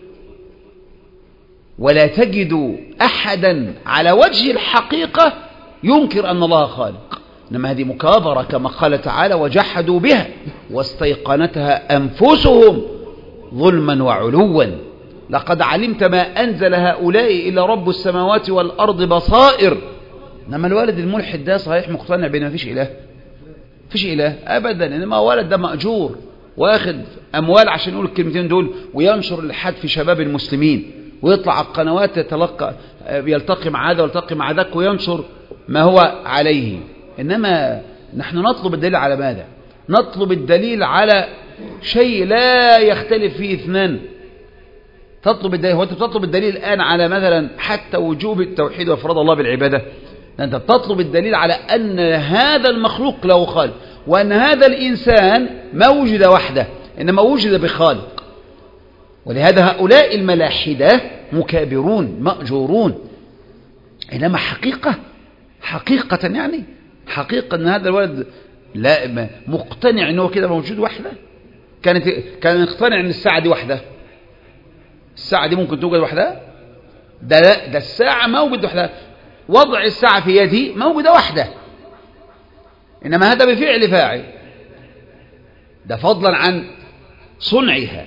A: ولا تجد أحدا على وجه الحقيقة ينكر أن الله خالق، إنما هذه مكابرة كما قال تعالى: وجحدوا بها واستيقنتها أنفسهم ظلما وعلوا. لقد علمت ما أنزل هؤلاء إلا رب السماوات والأرض بصائر. إنما الولد الملحد ده صحيح مقتنع بأن ما فيش إله، فيش إله أبدا، إنما ولد ده مأجور واخد أموال عشان يقول الكلمتين دول وينشر الإلحاد في شباب المسلمين، ويطلع على القنوات يلتقي مع هذا ويلتقي مع ذاك وينشر ما هو عليه. إنما نحن نطلب الدليل على ماذا؟ نطلب الدليل على شيء لا يختلف فيه اثنان. تطلب الدليل، هو أنت بتطلب الدليل الآن على مثلا حتى وجوب التوحيد وإفراد الله بالعبادة؟ أنت بتطلب الدليل على أن هذا المخلوق له خالق، وأن هذا الإنسان ما وجد وحده إنما وجد بخالق. ولهذا هؤلاء الملاحدة مكابرون مأجورون. إنما حقيقة يعني حقيقة أن هذا الولد لا مقتنع أنه كده موجود وحده. كان يقتنع أن الساعة دي وحده، الساعة دي ممكن توجد وحدها؟ ده الساعة موجود وحدها، وضع الساعة في يدي موجودة وحده، إنما هذا بفعل فاعل، ده فضلا عن صنعها.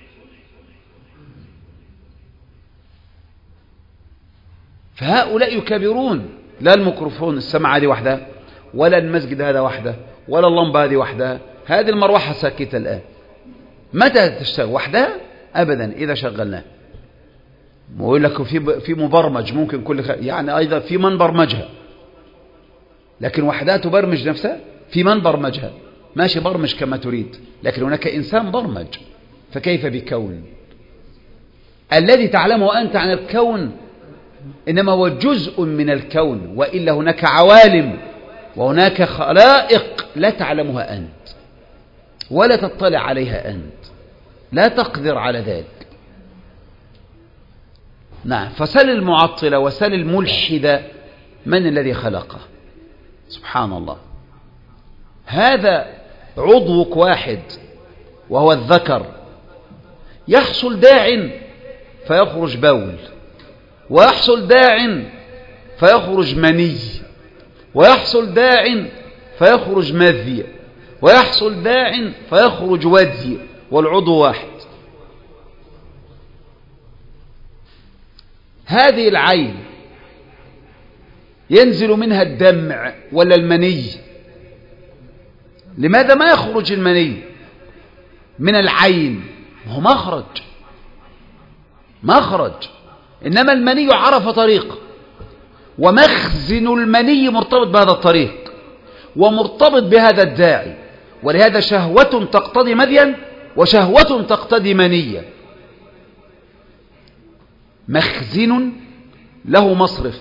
A: فهؤلاء يكبرون. لا الميكروفون السماعة دي وحدها، ولا المسجد هذا وحده، ولا اللمبة هذه وحدها. هذه المروحة ساكتة الآن، متى تشتغل وحدها؟ أبدا إذا شغلناها. ويقول لك في مبرمج ممكن يعني أيضا في من برمجها، لكن وحدها تبرمج نفسها؟ في من برمجها؟ ماشي برمج كما تريد، لكن هناك إنسان برمج. فكيف بكون الذي تعلمه أنت عن الكون إنما هو جزء من الكون، وإلا هناك عوالم وهناك خلائق لا تعلمها أنت ولا تطلع عليها أنت، لا تقدر على ذلك. نعم. فسل المعطلة وسل الملحدة من الذي خلقه؟ سبحان الله. هذا عضوك واحد وهو الذكر، يحصل داع فيخرج بول، ويحصل داع فيخرج مني، ويحصل داع فيخرج مذي، ويحصل داع فيخرج ودي، والعضو واحد. هذه العين ينزل منها الدمع ولا المني؟ لماذا ما يخرج المني من العين؟ هو مخرج، إنما المني عرف طريق، ومخزن المني مرتبط بهذا الطريق ومرتبط بهذا الداعي. ولهذا شهوة تقتضي مذيا وشهوة تقتضي منيا. مخزن له مصرف،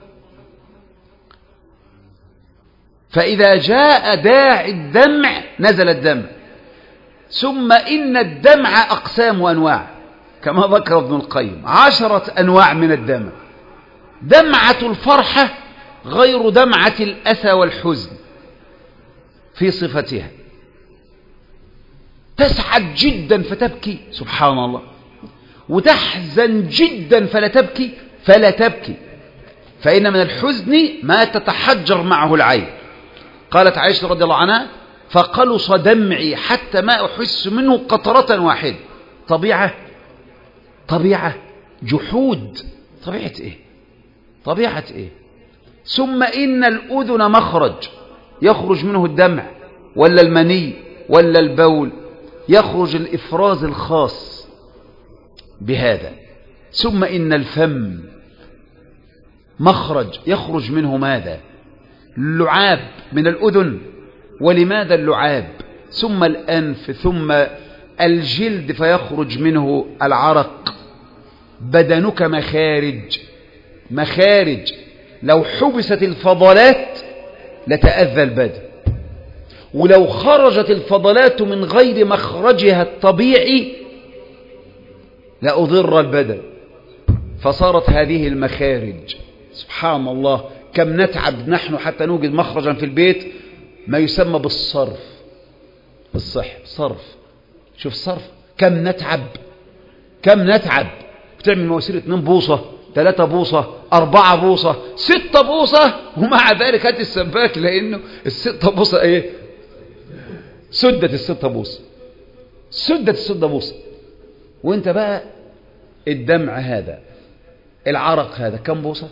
A: فإذا جاء داعي الدمع نزل الدمع. ثم إن الدمع أقسام وأنواع كما ذكر ابن القيم، 10 أنواع من الدمع. دمعة الفرحة غير دمعة الأسى والحزن في صفتها. تسعد جدا فتبكي سبحان الله، وتحزن جدا فلا تبكي، فإن من الحزن ما تتحجر معه العين. قالت عائشة رضي الله عنها: فقلص دمعي حتى ما أحس منه قطرة واحدة. طبيعة جحود. طبيعة إيه؟ ثم إن الأذن مخرج يخرج منه الدمع ولا المني ولا البول، يخرج الإفراز الخاص بهذا. ثم إن الفم مخرج يخرج منه ماذا؟ اللعاب من الأذن. ولماذا اللعاب؟ ثم الأنف، ثم الجلد فيخرج منه العرق. بدنك مخارج، لو حبست الفضلات لتأذى البدن، ولو خرجت الفضلات من غير مخرجها الطبيعي لأضر البدن. فصارت هذه المخارج سبحان الله. كم نتعب نحن حتى نوجد مخرجا في البيت، ما يسمى بالصرف. صرف. شوف الصرف، كم نتعب بتعمل مواسير 2 بوصة 3 بوصة 4 بوصة 6 بوصة، ومع ذلك هات السباك لأنه 6 بوصة ايه؟ سدت 6 بوصة. وانت بقى الدمع هذا، العرق هذا كم بوصة؟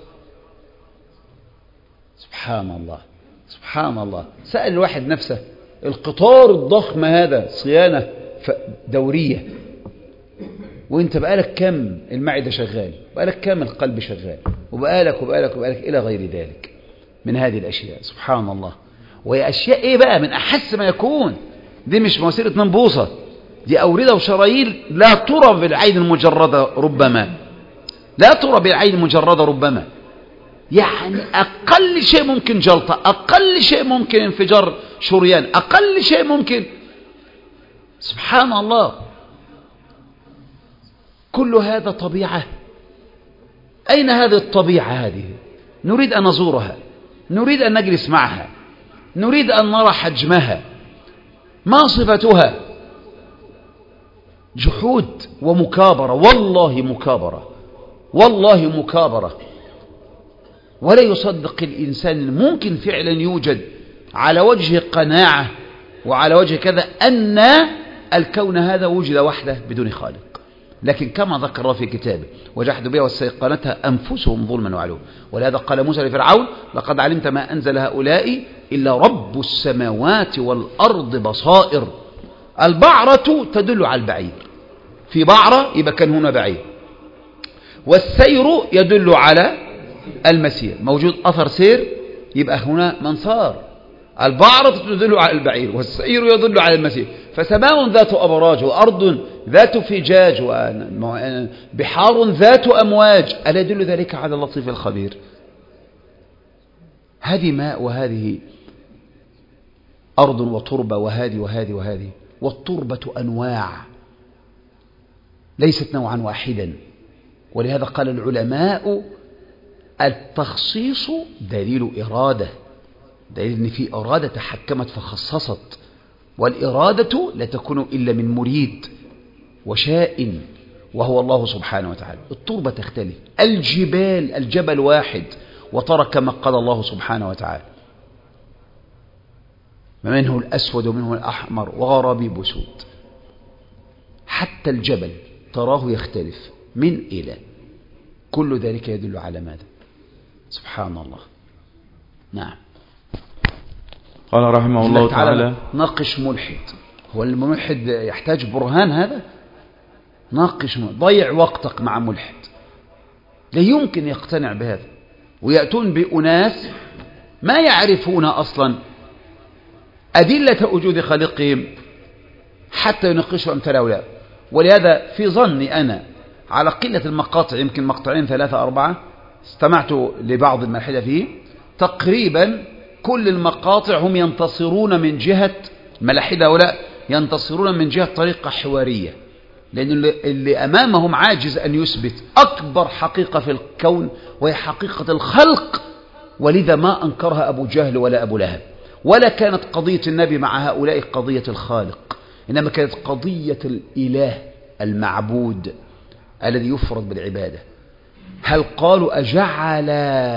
A: سبحان الله سبحان الله. سأل الواحد نفسه، القطار الضخم هذا صيانة دورية، وانت بقالك كم المعدة شغال، بقالك كم القلب شغال، وبقالك إلى غير ذلك من هذه الأشياء. سبحان الله. وهي أشياء إيه بقى؟ من أحس ما يكون. دي مش مواسير 2 بوصة، دي أوردة وشرايين لا ترى بالعين المجردة ربما، لا ترى بالعين المجردة ربما. يعني أقل شيء ممكن جلطة، أقل شيء ممكن انفجار شريان، أقل شيء ممكن. سبحان الله. كل هذا طبيعة. أين هذه الطبيعة هذه؟ نريد أن نزورها، نريد أن نجلس معها، نريد أن نرى حجمها. ما صفتها؟ جحود ومكابرة. والله مكابرة، والله مكابرة. ولا يصدق الإنسان ممكن فعلا يوجد على وجه قناعة وعلى وجه كذا أن الكون هذا وجد وحده بدون خالق. لكن كما ذكر الله في كتابه وجحدوا بها واستيقنتها أنفسهم ظلما وعلوا. ولهذا قال موسى لفرعون لقد علمت ما أنزل هؤلاء إلا رب السماوات والأرض بصائر. البعرة تدل على البعير، في بعرة يبقى كان هنا بعير، والسير يدل على المسير، موجود أثر سير يبقى هنا منصار. البعرة تدل على البعير والسير يدل على المسير. فسماء ذات أبراج وأرض ذات فجاج وبحار ذات أمواج، ألا يدل ذلك على اللطيف الخبير؟ هذه ماء وهذه أرض وتربة، وهذه والتربة أنواع ليست نوعا واحدا. ولهذا قال العلماء التخصيص دليل إرادة، دليل أن في إرادة تحكمت فخصصت، والإرادة لا تكون إلا من مريد وشاء وهو الله سبحانه وتعالى. التربة تختلف، الجبل واحد وترى كما قال الله سبحانه وتعالى منه الأسود ومنه الأحمر وغرابيب سود. حتى الجبل تراه يختلف من إلى، كل ذلك يدل على ماذا؟ سبحان الله. نعم.
B: قال رحمه الله تعالى
A: ناقش ملحد. هو الملحد يحتاج برهان؟ هذا ناقش ملحد. ضيع وقتك مع ملحد لا يمكن يقتنع بهذا، ويأتون بأناس ما يعرفون أصلا أدلة وجود خالقهم حتى يناقشوا أمثال هؤلاء. ولهذا في ظني أنا على قلة المقاطع، يمكن مقطعين 3 4 استمعت لبعض الملحدة فيه، تقريبا كل المقاطع هم ينتصرون من جهة الملاحدة هؤلاء، ينتصرون من جهة طريقة حوارية، لأن اللي أمامهم عاجز أن يثبت أكبر حقيقة في الكون وهي حقيقة الخلق. ولذا ما أنكرها أبو جهل ولا أبو لهب، ولا كانت قضية النبي مع هؤلاء قضية الخالق، إنما كانت قضية الإله المعبود الذي يفرد بالعبادة. هل قالوا أجعل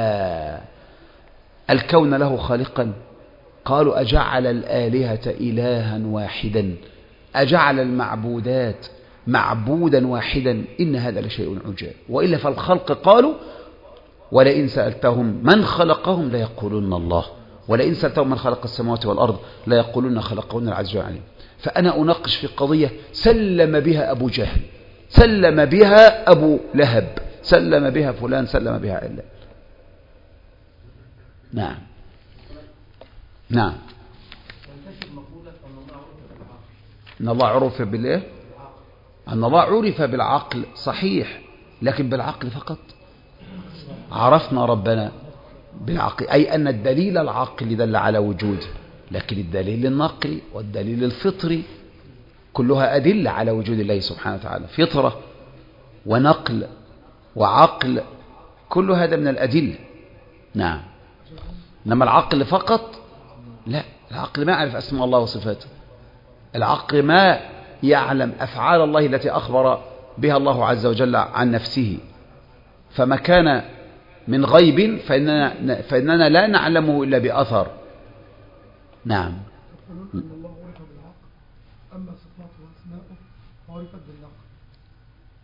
A: الكون له خالقا؟ قالوا أجعل الآلهة إلها واحدا، أجعل المعبودات معبودا واحدا، إن هذا لشيء عجاب. وإلا فالخلق قالوا ولئن سألتهم من خلقهم ليقولون الله، ولئن سألتهم من خلق السماوات والأرض ليقولون خلقهن العزيز العليم. فأنا أناقش في قضية سلم بها أبو جهل، سلم بها أبو لهب، سلم بها فلان، سلم بها علان. نعم نعم. أن الله عرف بالإيه؟ أن الله عرف بالعقل صحيح، لكن بالعقل فقط. عرفنا ربنا بالعقل، أي أن الدليل العقلي دل على وجوده، لكن الدليل النقلي والدليل الفطري كلها أدلة على وجود الله سبحانه وتعالى. فطرة ونقل وعقل كل هذا من الأدلة. نعم. إنما العقل فقط لا، العقل ما يعرف أسماء الله وصفاته، العقل ما يعلم أفعال الله التي أخبر بها الله عز وجل عن نفسه. فما كان من غيب فإننا لا نعلمه إلا بأثر. نعم.
C: يقولون أن الله عرف بالعقل، أما صفاته وأسماؤه عرفت بالنقل.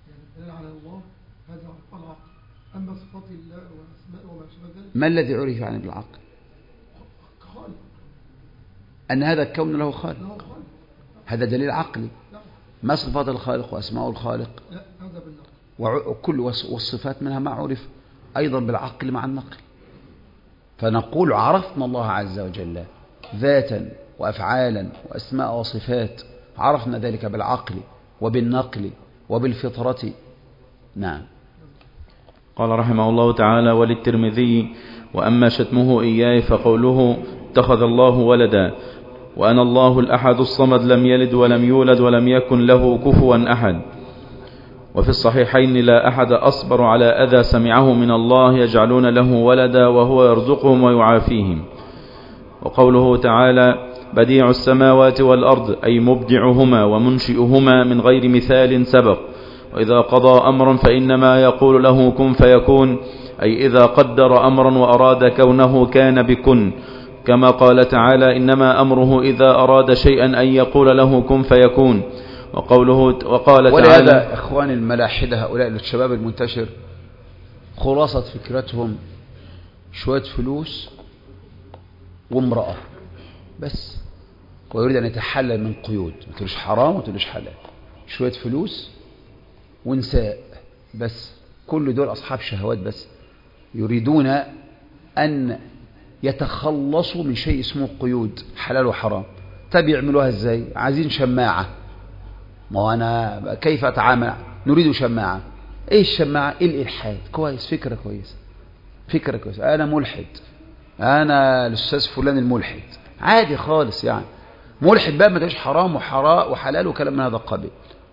C: يعني الدلالة على الله هذا العقل. أما صفات الله وأسماء وما شابه ذلك
A: ما الذي عرف يعني بالعقل؟
C: خالق.
A: أن هذا الكون له خالق،
C: له خالق.
A: هذا دليل عقلي.
C: لا
A: ما صفات الخالق وأسماء الخالق؟
C: لا هذا بالنقل.
A: وكل والصفات منها ما عرف أيضا بالعقل مع النقل. فنقول عرفنا الله عز وجل ذاتا وأفعالا وأسماء وصفات، عرفنا ذلك بالعقل وبالنقل وبالفطرة. نعم.
B: قال رحمه الله تعالى: وللترمذي: وأما شتمه إياي فقوله اتخذ الله ولدا، وأنا الله الأحد الصمد لم يلد ولم يولد ولم يكن له كفوا أحد. وفي الصحيحين: لا أحد أصبر على أذى سمعه من الله يجعلون له ولدا وهو يرزقهم ويعافيهم. وقوله تعالى: بديع السماوات والأرض، أي مبدعهما ومنشئهما من غير مثال سبق. وإذا قضى أمرا فإنما يقول له كن فيكون، أي إذا قدر أمرا وأراد كونه كان بكن، كما قال تعالى: إنما أمره إذا أراد شيئا أن يقول له كن فيكون. وقال تعالى:
A: ولهذا إخواني الملاحدة هؤلاء الشباب المنتشر خلاصة فكرتهم شوية فلوس وامرأة بس، ويريد أن يتحلل من قيود، ما تقولش حرام وتقولش حلال، شوية فلوس ونساء بس، كل دول أصحاب شهوات بس، يريدون أن يتخلصوا من شيء اسمه قيود حلال وحرام. طب يعملوها ازاي؟ عايزين شماعة. ما هو أنا كيف أتعامل؟ نريد شماعة. إيه الشماعة؟ إيه الإلحاد؟ كويس، فكرة كويسة، فكرة كويسة. أنا ملحد، أنا الأستاذ فلان الملحد، عادي خالص يعني. ملحد بقى ما تقولش حرام وحلال وكلام من هذا القبيل.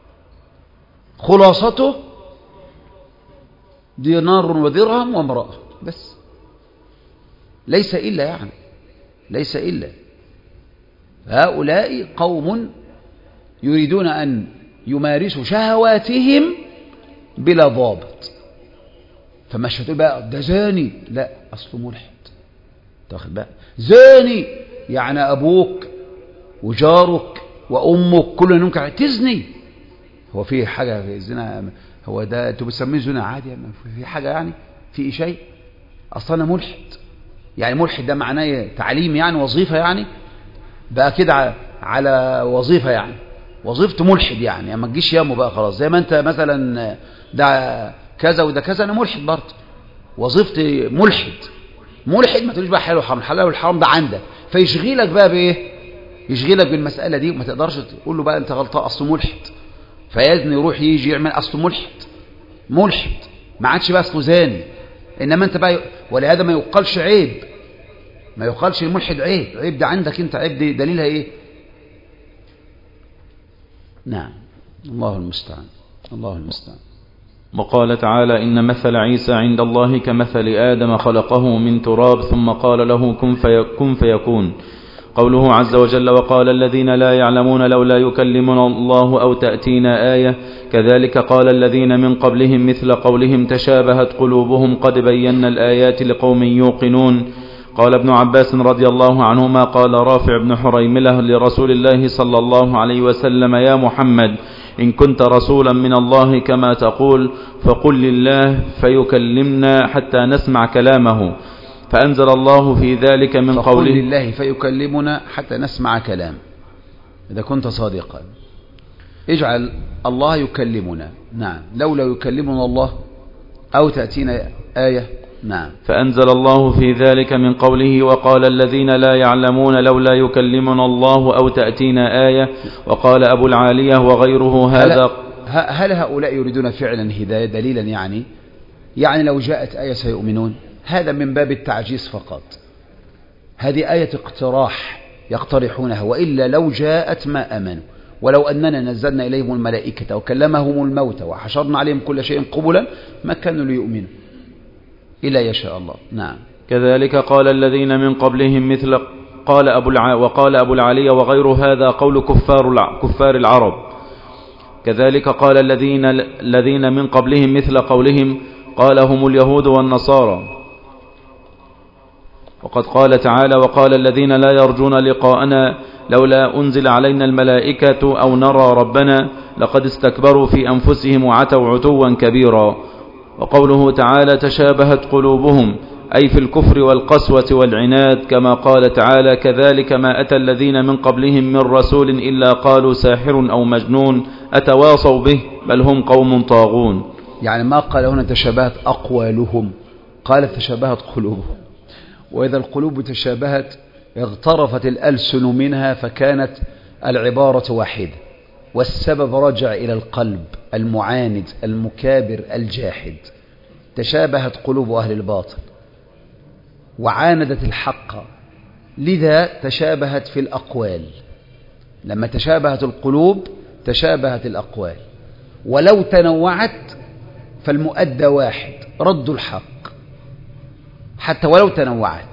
A: خلاصته دينار ودرهم وامرأة بس، ليس إلا يعني، ليس إلا. هؤلاء قوم يريدون أن يمارسوا شهواتهم بلا ضابط. فمش هتقول بقى ده زاني، لا، أصله ملحد. تاخد بقى زاني يعني أبوك وجارك وأمك كلهم ممكن تزني. هو في حاجة في الزنا؟ هو ده أنتوا بتسميه زنا عادي يعني؟ في حاجة يعني؟ في شيء؟ أصلا أنا ملحد يعني. ملحد ده معناه تعليم يعني، وظيفة يعني، بقى كده على وظيفة يعني، وظيفته ملحد يعني ما تجيش يامه بقى خلاص. زي ما أنت مثلا ده كذا وده كذا، أنا ملحد برضه، وظيفتي ملحد. ملحد ما تقولش بقى حلال وحرام، الحلال والحرام ده عندك، فيشغلك بقى بإيه؟ يشغلك بالمسألة دي، وما تقدرش تقول له بقى أنت غلطان، أصله ملحد. فيزني يروح يجي يعمل، أصله ملحد، ملحد ما عادش بقى أصله زاني. إنما أنت بقى، ولهذا ما يقالش عيب، ما يقالش الملحد عيب. عيب ده عندك أنت، عيب دي دليلها إيه؟ نعم، الله المستعان، الله المستعان.
B: وقال تعالى: إن مثل عيسى عند الله كمثل آدم، خلقه من تراب ثم قال له كن فيكون. قوله عز وجل: وقال الذين لا يعلمون لولا يكلمنا الله أو تأتينا آية، كذلك قال الذين من قبلهم مثل قولهم تشابهت قلوبهم قد بينا الآيات لقوم يوقنون. قال ابن عباس رضي الله عنهما: قال رافع بن حريملة لرسول الله صلى الله عليه وسلم: يا محمد، إن كنت رسولا من الله كما تقول فقل لله فيكلمنا حتى نسمع كلامه. فأنزل الله في ذلك من قوله:
A: فقل لله فيكلمنا حتى نسمع كلام. إذا كنت صادقا اجعل الله يكلمنا. نعم، لولا يكلمنا الله أو تأتينا آية. نعم.
B: فأنزل الله في ذلك من قوله: وقال الذين لا يعلمون لولا يكلمنا الله أو تأتينا آية. وقال أبو العالية وغيره هذا.
A: هل هؤلاء يريدون فعلا هداية دليلا يعني لو جاءت آية سيؤمنون؟ هذا من باب التعجيز فقط. هذه آية اقتراح يقترحونها، وإلا لو جاءت ما أمنوا. ولو أننا نزلنا إليهم الملائكة وكلمهم الموتى وحشرنا عليهم كل شيء قبلا ما كانوا ليؤمنوا إلا يشاء الله. نعم.
B: كذلك قال الذين من قبلهم مثل وقال أبو العالية وغير هذا قول كفار العرب. كذلك قال الذين من قبلهم مثل قولهم قال هم اليهود والنصارى. وقد قال تعالى: وقال الذين لا يرجون لقاءنا لولا أنزل علينا الملائكة أو نرى ربنا لقد استكبروا في أنفسهم وعتوا عتوا كبيرا. وقوله تعالى: تشابهت قلوبهم، أي في الكفر والقسوة والعناد، كما قال تعالى: كذلك ما أتى الذين من قبلهم من رسول إلا قالوا ساحر أو مجنون أتواصوا به بل هم قوم طاغون.
A: يعني ما قال هنا تشابهت أقوالهم، قال تشابهت قلوبهم. وإذا القلوب تشابهت اغترفت الألسن منها فكانت العبارة واحدة، والسبب رجع إلى القلب المعاند المكابر الجاحد. تشابهت قلوب أهل الباطل وعاندت الحق، لذا تشابهت في الأقوال. لما تشابهت القلوب تشابهت الأقوال، ولو تنوعت فالمؤدى واحد، رد الحق حتى ولو تنوعت.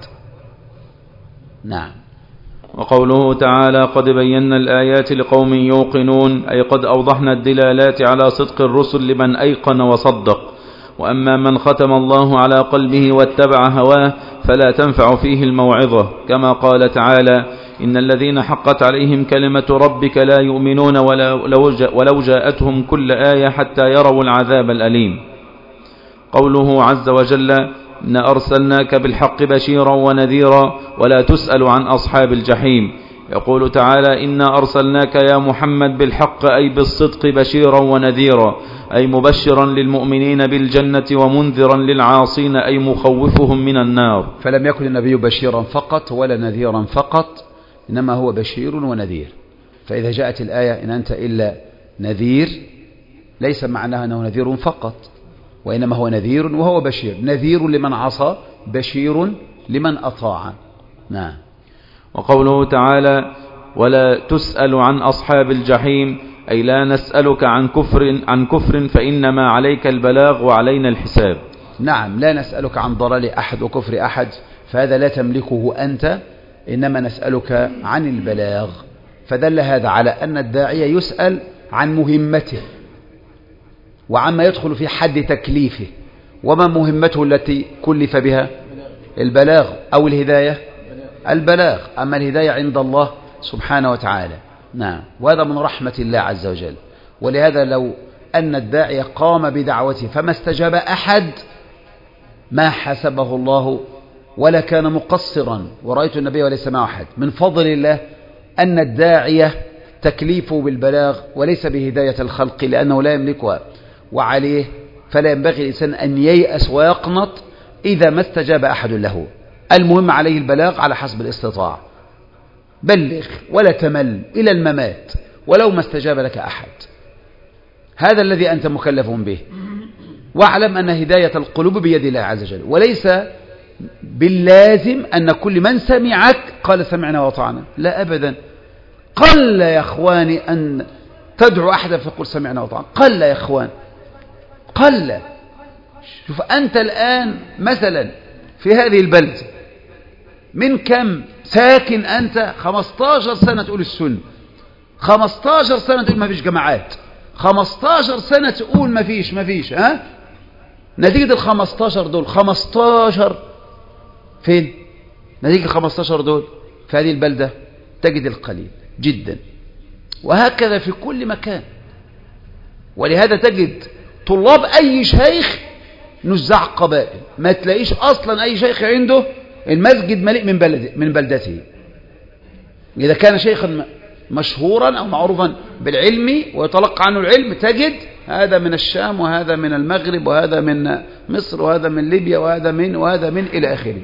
A: نعم.
B: وقوله تعالى: قد بينا الآيات لقوم يوقنون، أي قد أوضحنا الدلالات على صدق الرسل لمن أيقن وصدق. وأما من ختم الله على قلبه واتبع هواه فلا تنفع فيه الموعظة، كما قال تعالى: إن الذين حقت عليهم كلمة ربك لا يؤمنون ولو جاءتهم كل آية حتى يروا العذاب الأليم. قوله عز وجل: إن أرسلناك بالحق بشيرا ونذيرا ولا تسأل عن أصحاب الجحيم. يقول تعالى: إنا أرسلناك يا محمد بالحق، أي بالصدق، بشيرا ونذيرا، أي مبشرا للمؤمنين بالجنة ومنذرا للعاصين، أي مخوفهم من النار.
A: فلم يكن النبي بشيرا فقط ولا نذيرا فقط، إنما هو بشير ونذير. فإذا جاءت الآية إن أنت إلا نذير ليس معناها أنه نذير فقط، وإنما هو نذير وهو بشير، نذير لمن عصى، بشير لمن أطاع. نعم.
B: وقوله تعالى: ولا تسأل عن أصحاب الجحيم، أي لا نسألك عن كفر فإنما عليك البلاغ وعلينا الحساب.
A: نعم، لا نسألك عن ضلال أحد وكفر أحد، فهذا لا تملكه أنت، إنما نسألك عن البلاغ. فدل هذا على أن الداعية يسأل عن مهمته وعما يدخل في حد تكليفه. وما مهمته التي كلف بها؟ البلاغ، أو الهداية؟ البلاغ. أما الهداية عند الله سبحانه وتعالى. نعم. وهذا من رحمة الله عز وجل. ولهذا لو أن الداعية قام بدعوته فما استجاب أحد ما حسبه الله ولا كان مقصرا، ورأيت النبي وليس معه أحد. من فضل الله أن الداعية تكليفه بالبلاغ وليس بهداية الخلق، لأنه لا يملكها، وعليه فلا ينبغي الإنسان أن ييأس ويقنط إذا ما استجاب أحد له. المهم عليه البلاغ على حسب الاستطاعة. بلغ ولا تمل إلى الممات ولو ما استجاب لك أحد. هذا الذي أنت مكلف به. واعلم أن هداية القلوب بيد الله عز وجل، وليس باللازم أن كل من سمعك قال سمعنا وطعنا، لا أبدا. قل يا إخواني أن تدعو أحدا فيقول سمعنا وطعنا، قل يا إخوان، قل. شوف أنت الآن مثلا في هذه البلد من كم ساكن أنت؟ 15 سنة تقول السنة، 15 سنة تقول ما فيش جماعات، 15 سنة تقول ما فيش ها؟ نتيجة 15 دول 15 فين؟ نتيجة 15 دول في هذه البلدة تجد القليل جدا، وهكذا في كل مكان. ولهذا تجد طلاب أي شيخ نزاع قبائل، ما تلاقيش أصلا أي شيخ عنده المسجد مليء من بلدته. إذا كان شيخا مشهورا أو معروفا بالعلم ويتلقى عنه العلم تجد هذا من الشام وهذا من المغرب وهذا من مصر وهذا من ليبيا وهذا من إلى آخره.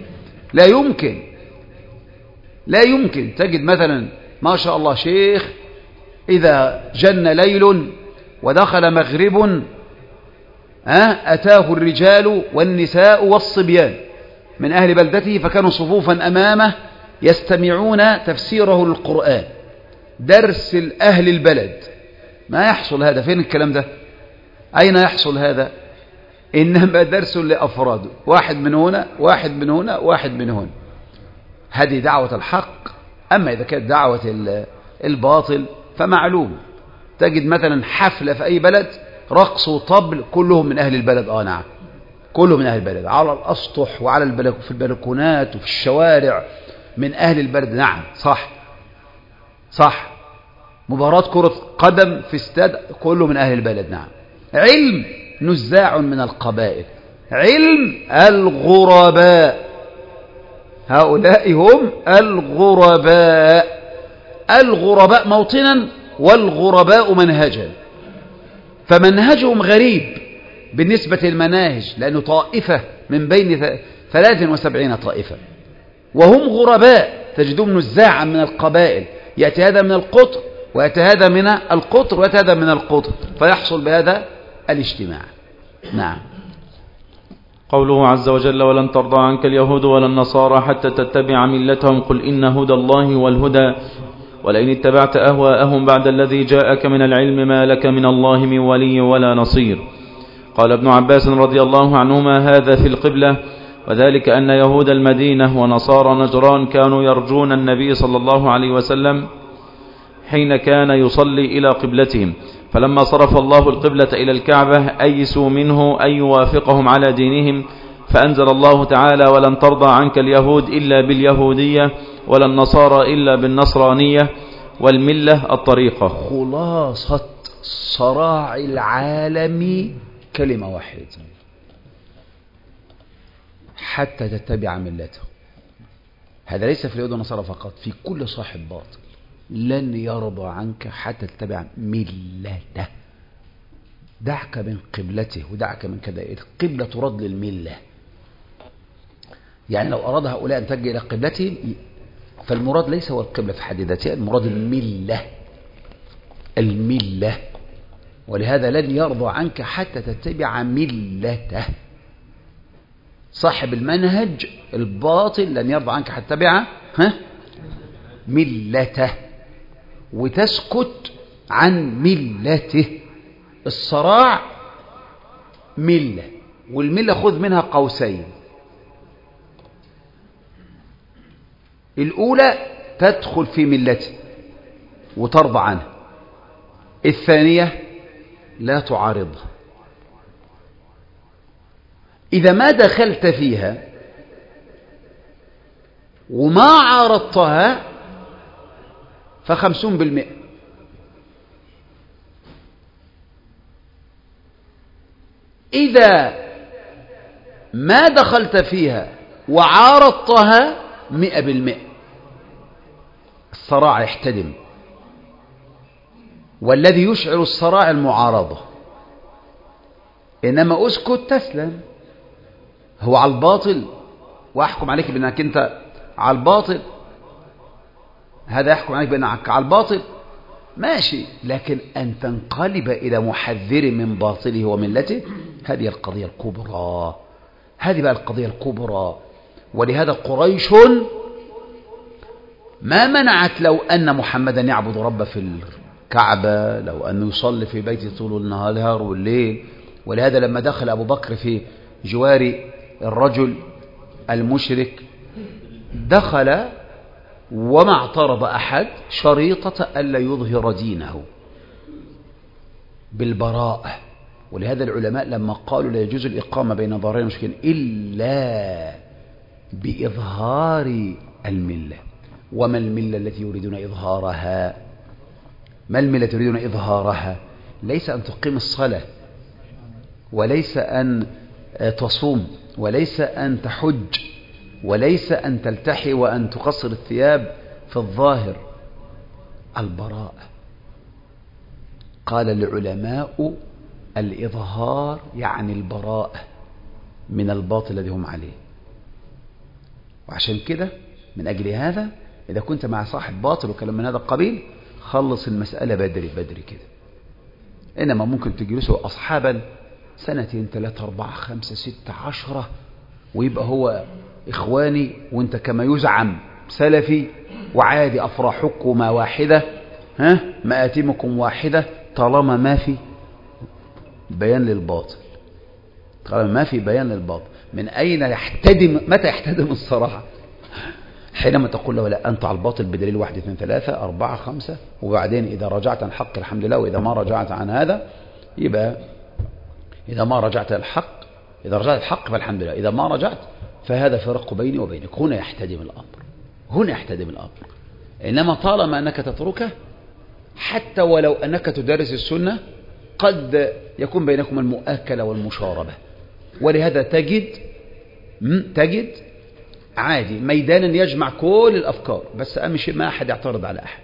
A: لا يمكن تجد مثلا ما شاء الله شيخ إذا جن ليل ودخل مغرب أتاه الرجال والنساء والصبيان من أهل بلدته فكانوا صفوفا أمامه يستمعون تفسيره للقرآن، درس أهل البلد. ما يحصل هذا، فين الكلام ده؟ أين يحصل هذا؟ إنما درس لأفراد، واحد من هنا واحد من هنا واحد من هنا. هذه دعوة الحق. أما إذا كانت دعوة الباطل فمعلوم، تجد مثلا حفلة في أي بلد رقص وطبل كلهم من أهل البلد. نعم، كله من أهل البلد، على الأسطح وعلى في البلكونات وفي الشوارع من أهل البلد. نعم صح. مباراة كرة قدم في استاد كله من أهل البلد. نعم. علم نزاع من القبائل، علم الغرباء، هؤلاء هم الغرباء موطنا والغرباء منهجا. فمنهجهم غريب بالنسبة للمناهج، لأنه طائفة من بين 73 طائفة، وهم غرباء تجدهم نزاعا من القبائل، يأتي هذا من القطر ويأتي هذا من القطر ويأتي هذا من القطر، فيحصل بهذا الاجتماع. نعم.
B: قوله عز وجل: ولن ترضى عنك اليهود ولا النصارى حتى تتبع ملتهم، قل إن هدى الله هو الهدى ولئن اتبعت أهواءهم بعد الذي جاءك من العلم ما لك من الله من ولي ولا نصير. قال ابن عباس رضي الله عنهما: هذا في القبلة، وذلك أن يهود المدينة ونصارى نجران كانوا يرجون النبي صلى الله عليه وسلم حين كان يصلي إلى قبلتهم، فلما صرف الله القبلة إلى الكعبة أيسوا منه أن يوافقهم على دينهم، فأنزل الله تعالى: ولن ترضى عنك اليهود إلا باليهودية ولا النصارى إلا بالنصرانية، والملة الطريقة.
A: خلاصة صراع العالم كلمة واحدة: حتى تتبع ملته. هذا ليس في اليهود والنصارى فقط، في كل صاحب باطل لن يرضى عنك حتى تتبع ملته. دعك من قبلته ودعك من كذا، القبلة ترد للملة. يعني لو أراد هؤلاء أن تجي إلى قبلتهم، فالمراد ليس هو القبلة في حد ذاتها، المراد الملة. ولهذا لن يرضى عنك حتى تتبع ملته. صاحب المنهج الباطل لن يرضى عنك حتى تتبع ملته وتسكت عن ملته. الصراع ملة، والملة خذ منها قوسين: الأولى تدخل في ملته وترضى عنها، الثانية لا تعارضها. إذا ما دخلت فيها وما عارضتها ف50%. إذا ما دخلت فيها وعارضتها 100%، الصراع يحتدم. والذي يشعر الصراع المعارضة، إنما أسكت تسلم. هو على الباطل وأحكم عليك بأنك أنت على الباطل، هذا يحكم عليك بأنك على الباطل، ماشي. لكن أن تنقلب إلى محذر من باطله وملته، هذه القضية الكبرى. هذه بقى القضية الكبرى. ولهذا قريش ما منعت لو أن محمدا يعبد رب في الكعبة، لو أنه يصلي في بيته طول النهار والليل. ولهذا لما دخل أبو بكر في جوار الرجل المشرك، دخل وما اعترض أحد شريطة ألا يظهر دينه بالبراءة. ولهذا العلماء لما قالوا لا يجوز الإقامة بين ظهرين المشركين إلا بإظهار الملة. وما الملة التي يريدون إظهارها؟ ما الملة يريدون إظهارها؟ ليس أن تقيم الصلاة، وليس أن تصوم، وليس أن تحج، وليس أن تلتحي وأن تقصر الثياب في الظاهر. البراءة. قال العلماء: الإظهار يعني البراءة من الباطل الذي هم عليه. وعشان كده من أجل هذا إذا كنت مع صاحب باطل وكلام من هذا القبيل، خلص المسألة بدري كده. إنما ممكن تجلسوا أصحابا 2 3 4 5 6 10 ويبقى هو إخواني وانت كما يزعم سلفي، وعادي أفراحكما واحدة، مآتمكم واحدة، طالما ما في بيان للباطل. طالما ما في بيان للباطل، من أين يحتدم؟ متى يحتدم الصراحة؟ حينما تقول له لا أنت على الباطل بدليل 1 2 3 4 5، وبعدين إذا رجعت عن الحق الحمد لله، وإذا ما رجعت عن هذا يبقى إذا ما رجعت الحق إذا رجعت الحق فالحمد لله، إذا ما رجعت فهذا فرق بيني وبينك. هنا يحتدم الأمر. إنما طالما أنك تتركه حتى ولو أنك تدرس السنة قد يكون بينكم المؤاكلة والمشاربة. ولهذا تجد عادي ميدانا يجمع كل الأفكار، بس أهم شيء ما أحد يعترض على أحد.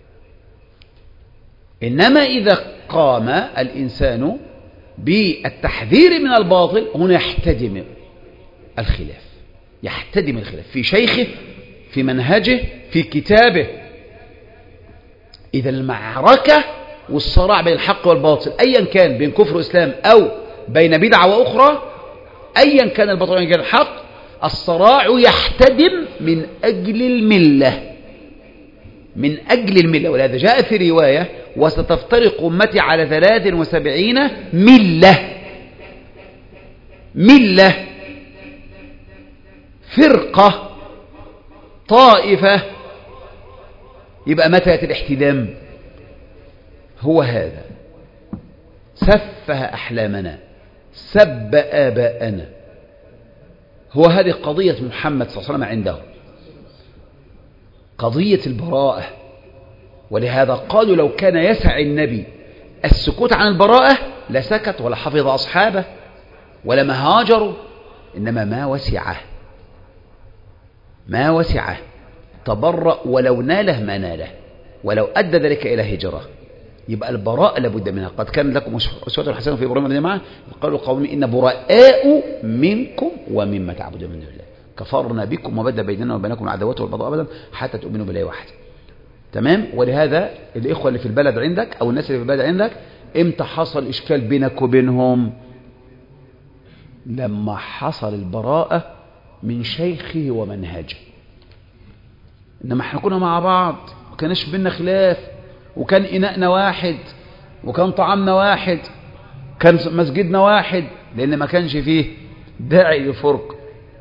A: إنما إذا قام الإنسان بالتحذير من الباطل هنا يحتدم الخلاف في شيخه، في منهجه، في كتابه. إذا المعركة والصراع بين الحق والباطل أيا كان بين كفر وإسلام أو بين بدعة وأخرى، أيا كان الباطل وأيا كان الحق، الصراع يحتدم من أجل الملة. ولهذا جاء في رواية: وستفترق أمتي على 73 ملة، فرقة، طائفة. يبقى متى يأتي الاحتدام؟ هو هذا: سفه أحلامنا، سب آباءنا. هو هذه قضية محمد صلى الله عليه وسلم عنده، قضية البراءة. ولهذا قالوا لو كان يسع النبي السكوت عن البراءة لسكت ولا حفظ أصحابه ولا ما هاجروا. إنما ما وسعه تبرأ ولو ناله ما ناله، ولو أدى ذلك إلى هجرة. يبقى البراءة لابد منها. قد كان لكم أسوة حسنة في إبراهيم والجماعة قالوا قومي إن براء منكم ومما تعبدون من دون الله كفرنا بكم وبدأ بيننا وبينكم العداوة والبغضاء أبدا حتى تؤمنوا بالله واحد. تمام. ولهذا الإخوة اللي في البلد عندك أو الناس اللي في البلد عندك، إمتى حصل إشكال بينك وبينهم؟ لما حصل البراءة من شيخه ومنهجه. إنما احنا كنا مع بعض وكانش بيننا خلاف، وكان إناءنا واحد، وكان طعامنا واحد، كان مسجدنا واحد، لأن ما كانش فيه داعي للفرق.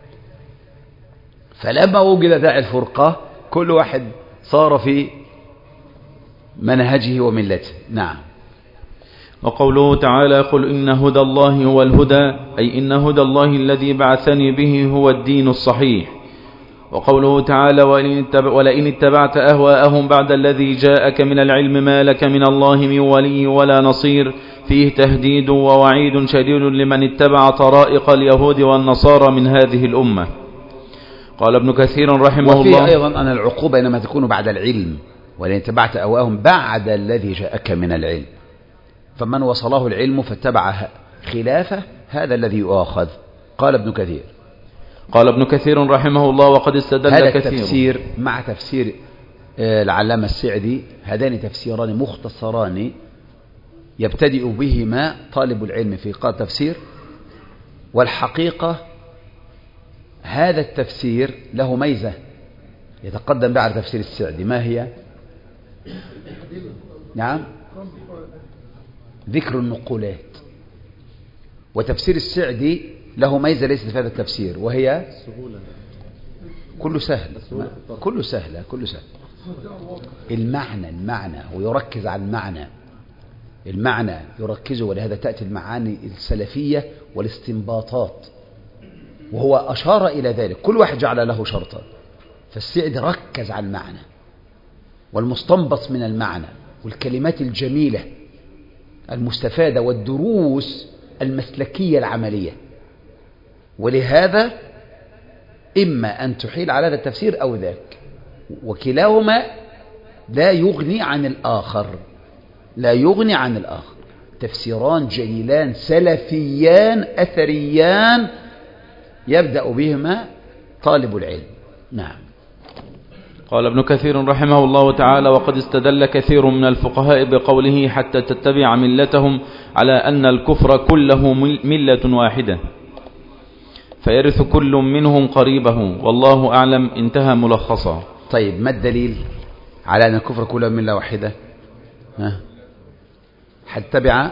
A: فلما وجد داعي الفرقة كل واحد صار في منهجه وملته. نعم.
B: وقوله تعالى: قل إن هدى الله هو الهدى، أي إن هدى الله الذي بعثني به هو الدين الصحيح. وقوله تعالى: ولئن اتبعت أهواءهم بعد الذي جاءك من العلم ما لك من الله من ولي ولا نصير، فيه تهديد ووعيد شديد لمن اتبع طرائق اليهود والنصارى من هذه الأمة. قال ابن كثير رحمه الله:
A: وفيه أيضا أن العقوبة إنما تكون بعد العلم، ولئن اتبعت أهواءهم بعد الذي جاءك من العلم. فمن وصله العلم فاتبع خلافه هذا الذي يؤاخذ. قال ابن كثير.
B: قال ابن كثير رحمه الله: وقد استدل
A: هذا
B: كثير.
A: التفسير مع تفسير العلامة السعدي، هذان تفسيران مختصران يبتدئ بهما طالب العلم في قراءة التفسير. والحقيقة هذا التفسير له ميزة يتقدم بها على تفسير السعدي. ما هي؟ نعم، ذكر النقولات. وتفسير السعدي له ميزة ليست في هذا التفسير، وهي كله سهل، كله سهل. المعنى ويركز على المعنى يركزه. ولهذا تأتي المعاني السلفية والاستنباطات، وهو أشار إلى ذلك. كل واحد جعل له شرطا، فالسعدي ركز على المعنى والمستنبط من المعنى والكلمات الجميلة المستفادة والدروس المسلكية العملية. ولهذا إما أن تحيل على هذا التفسير أو ذاك، وكلاهما لا يغني عن الآخر. تفسيران جليلان سلفيان أثريان يبدأ بهما طالب العلم. نعم.
B: قال ابن كثير رحمه الله تعالى: وقد استدل كثير من الفقهاء بقوله حتى تتبع ملتهم على أن الكفر كله ملة واحدة، فيرث كل منهم قريبه، والله أعلم. انتهى ملخصا.
A: طيب، ما الدليل على أن الكفر كله ملة واحدة؟ حتى تتبع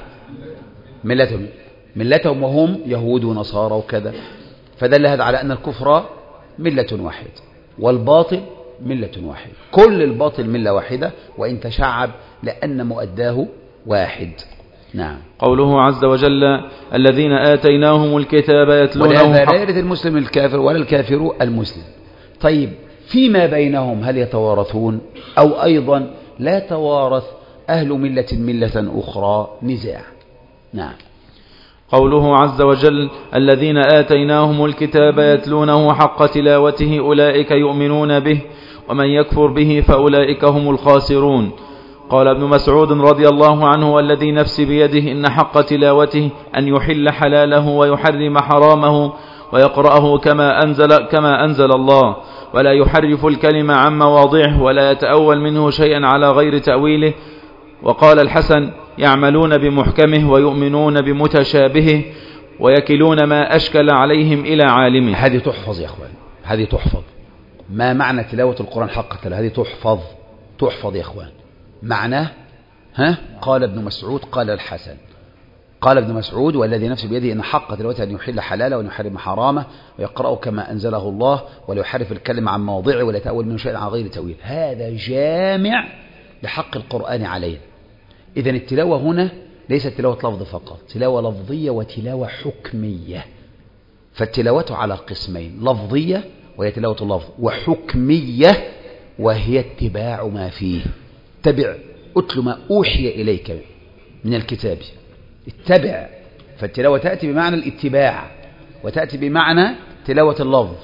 A: ملتهم وهم يهود ونصارى وكذا، فدل هذا على أن الكفر ملة واحدة والباطل ملة واحدة. كل الباطل ملة واحدة وإن تشعب، لأن مؤداه واحد. نعم.
B: قوله عز وجل الذين آتيناهم الكتاب يتلونه
A: ولهذا لا يرث المسلم الكافر ولا الكافر المسلم. طيب فيما بينهم هل يتوارثون أو أيضا لا توارث أهل ملة أخرى؟ نزاع. نعم.
B: قوله عز وجل الذين آتيناهم الكتاب يتلونه حق تلاوته أولئك يؤمنون به ومن يكفر به فأولئك هم الخاسرون. قال ابن مسعود رضي الله عنه والذي نفسي بيده إن حق تلاوته أن يحل حلاله ويحرم حرامه ويقرأه كما أنزل الله ولا يحرف الكلمة عن مواضعه ولا يتأول منه شيئا على غير تأويله. وقال الحسن يعملون بمحكمه ويؤمنون بمتشابهه ويكلون ما أشكل عليهم إلى عالمه.
A: هذه تحفظ يا أخوان، هذه تحفظ. ما معنى تلاوة القرآن حق تلاوة؟ هذه تحفظ يا أخوان. معناه قال ابن مسعود قال الحسن قال ابن مسعود والذي نفسي بيده إن حق تلاوته أن يحل حلاله وأن يحرم حرامه ويقرأه كما أنزله الله ولا يحرف الكلمة عن مواضعه ولا يتأول منه شيئا عن غير تأويل. هذا جامع لحق القرآن عليه. إذن التلاوة هنا ليست تلاوة لفظ فقط، تلاوة لفظية وتلاوة حكمية. فالتلاوة على قسمين، لفظية وهي تلاوة اللفظ، وحكمية وهي اتباع ما فيه. اتبع أتل ما أوحي إليك من الكتاب، اتبع. فالتلاوة تأتي بمعنى الاتباع وتأتي بمعنى تلاوة اللفظ.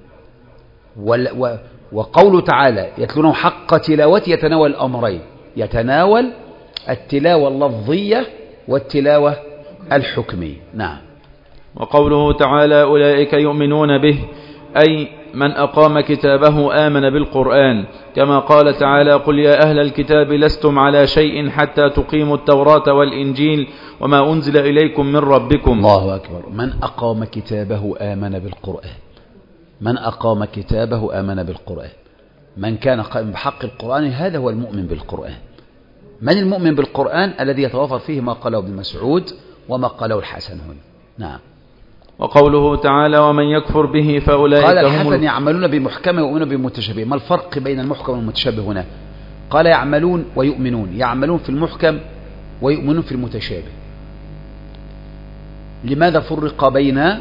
A: وقوله تعالى يتلونه حق تلاوته يتناول الأمرين، يتناول التلاوة اللفظية والتلاوة الحكمية. نعم.
B: وقوله تعالى أولئك يؤمنون به أي من أقام كتابه آمن بالقرآن كما قال تعالى قل يا أهل الكتاب لستم على شيء حتى تقيموا التوراة والإنجيل وما أنزل إليكم من ربكم.
A: الله أكبر. من أقام كتابه آمن بالقرآن، من أقام كتابه آمن بالقرآن. من كان قائم بحق القرآن هذا هو المؤمن بالقرآن. من المؤمن بالقرآن؟ الذي يتوافر فيه ما قاله ابن مسعود وما قاله الحسن هنا. نعم.
B: وقوله تعالى ومن يكفر به فأولئك
A: قال الحسن يعملون بمحكمه ويؤمنون بمتشابه. ما الفرق بين المحكم والمتشابه هنا؟ قال يعملون ويؤمنون، يعملون في المحكم ويؤمنون في المتشابه. لماذا فرق بين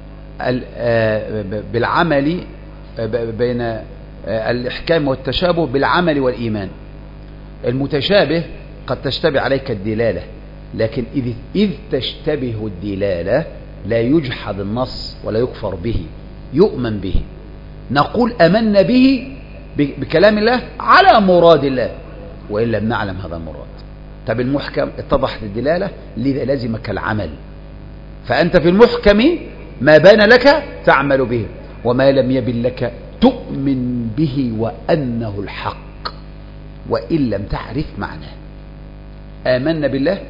A: بالعمل بين الإحكام والتشابه بالعمل والإيمان؟ المتشابه قد تشتبه عليك الدلالة، لكن إذ تشتبه الدلالة لا يجحد النص ولا يكفر به، يؤمن به. نقول أمنا به بكلام الله على مراد الله وإن لم نعلم هذا المراد. طب المحكم اتضحت الدلالة لذا لازمك العمل. فأنت في المحكم ما بان لك تعمل به وما لم يبن لك تؤمن به وأنه الحق وإن لم تعرف معناه. آمنا بالله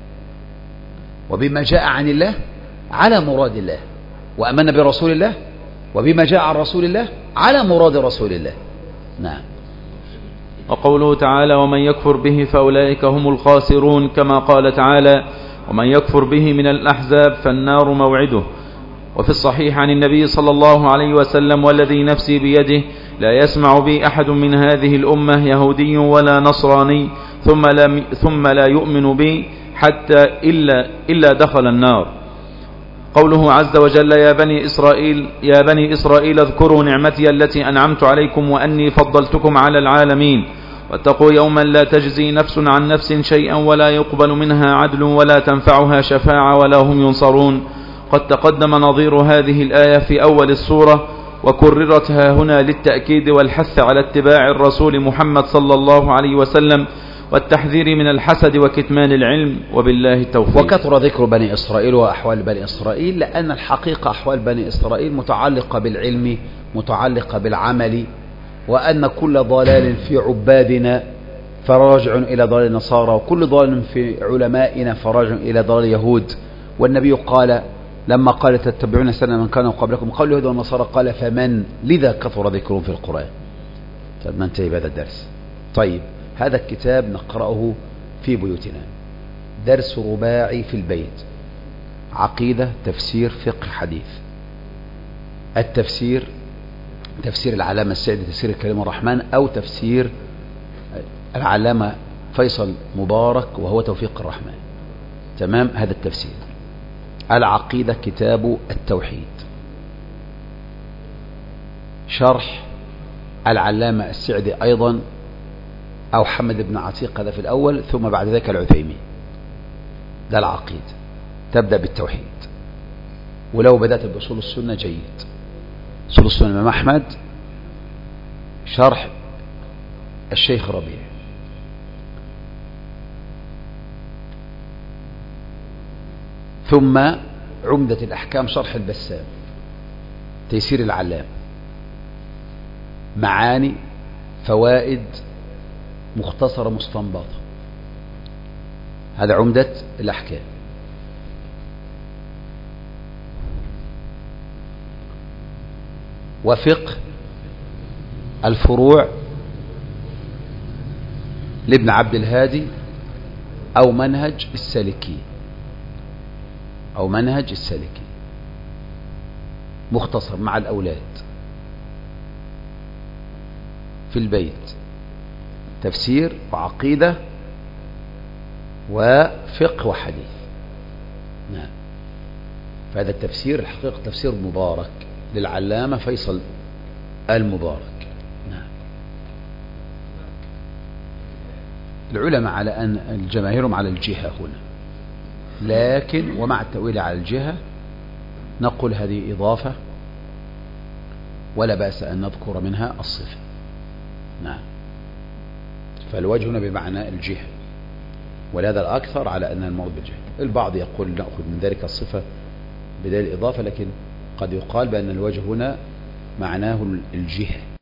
A: وبما جاء عن الله على مراد الله، وأمنا برسول الله وبما جاء عن رسول الله على مراد رسول الله. نعم.
B: وقوله تعالى ومن يكفر به فأولئك هم الخاسرون كما قال تعالى ومن يكفر به من الأحزاب فالنار موعده. وفي الصحيح عن النبي صلى الله عليه وسلم والذي نفسي بيده لا يسمع بي أحد من هذه الأمة يهودي ولا نصراني ثم لا يؤمن بي حتى إلا دخل النار. قوله عز وجل يا بني إسرائيل اذكروا نعمتي التي أنعمت عليكم وأني فضلتكم على العالمين واتقوا يوما لا تجزي نفس عن نفس شيئا ولا يقبل منها عدل ولا تنفعها شفاعة ولا هم ينصرون. قد تقدم نظير هذه الآية في أول السورة وكررت هنا للتأكيد والحث على اتباع الرسول محمد صلى الله عليه وسلم والتحذير من الحسد وكتمان العلم وبالله التوفيق.
A: وكثر ذكر بني إسرائيل وأحوال بني إسرائيل لأن الحقيقة أحوال بني إسرائيل متعلقة بالعلم متعلقة بالعمل، وأن كل ضلال في عبادنا فراجع إلى ضلال النصارى وكل ضلال في علمائنا فراجع إلى ضلال اليهود. والنبي قال لما قال تتبعون سنة من كانوا قبلكم قالوا اليهود والنصارى قال فمن، لذا كثر ذكرهم في القرآن. طيب ننتهي بهذا الدرس. طيب هذا الكتاب نقرأه في بيوتنا، درس رباعي في البيت، عقيدة تفسير فقه حديث. التفسير تفسير العلامة السعدي تفسير الكريم الرحمن أو تفسير العلامة فيصل مبارك وهو توفيق الرحمن. تمام. هذا التفسير. العقيدة كتاب التوحيد، شرح العلامة السعدي أيضا أو حمد بن عتيق، هذا في الأول، ثم بعد ذلك العثيمين. ده العقيدة، تبدأ بالتوحيد. ولو بدأت بأصول السنة جيد. أصول السنة الإمام أحمد، شرح الشيخ ربيع. ثم عمدة الأحكام شرح البسام، تيسير العلام، معاني، فوائد، مختصرة مستنبطة. هذا عمدة الأحكام. وفقه الفروع لابن عبد الهادي أو منهج السالكين، أو منهج السالكين مختصر مع الأولاد في البيت، تفسير وعقيدة وفقه وحديث. نعم. فهذا التفسير الحقيقة تفسير مبارك للعلامة فيصل المبارك. نعم. العلماء على أن الجماهير على الجهة هنا، لكن ومع التأويل على الجهة نقول هذه إضافة ولا بأس أن نذكر منها الصفة. نعم. فالوجه هنا بمعنى الجهة، ولهذا الأكثر على أن المراد بالجهة. البعض يقول نأخذ من ذلك الصفة بدل الإضافة، لكن قد يقال بأن الوجه هنا معناه الجهة.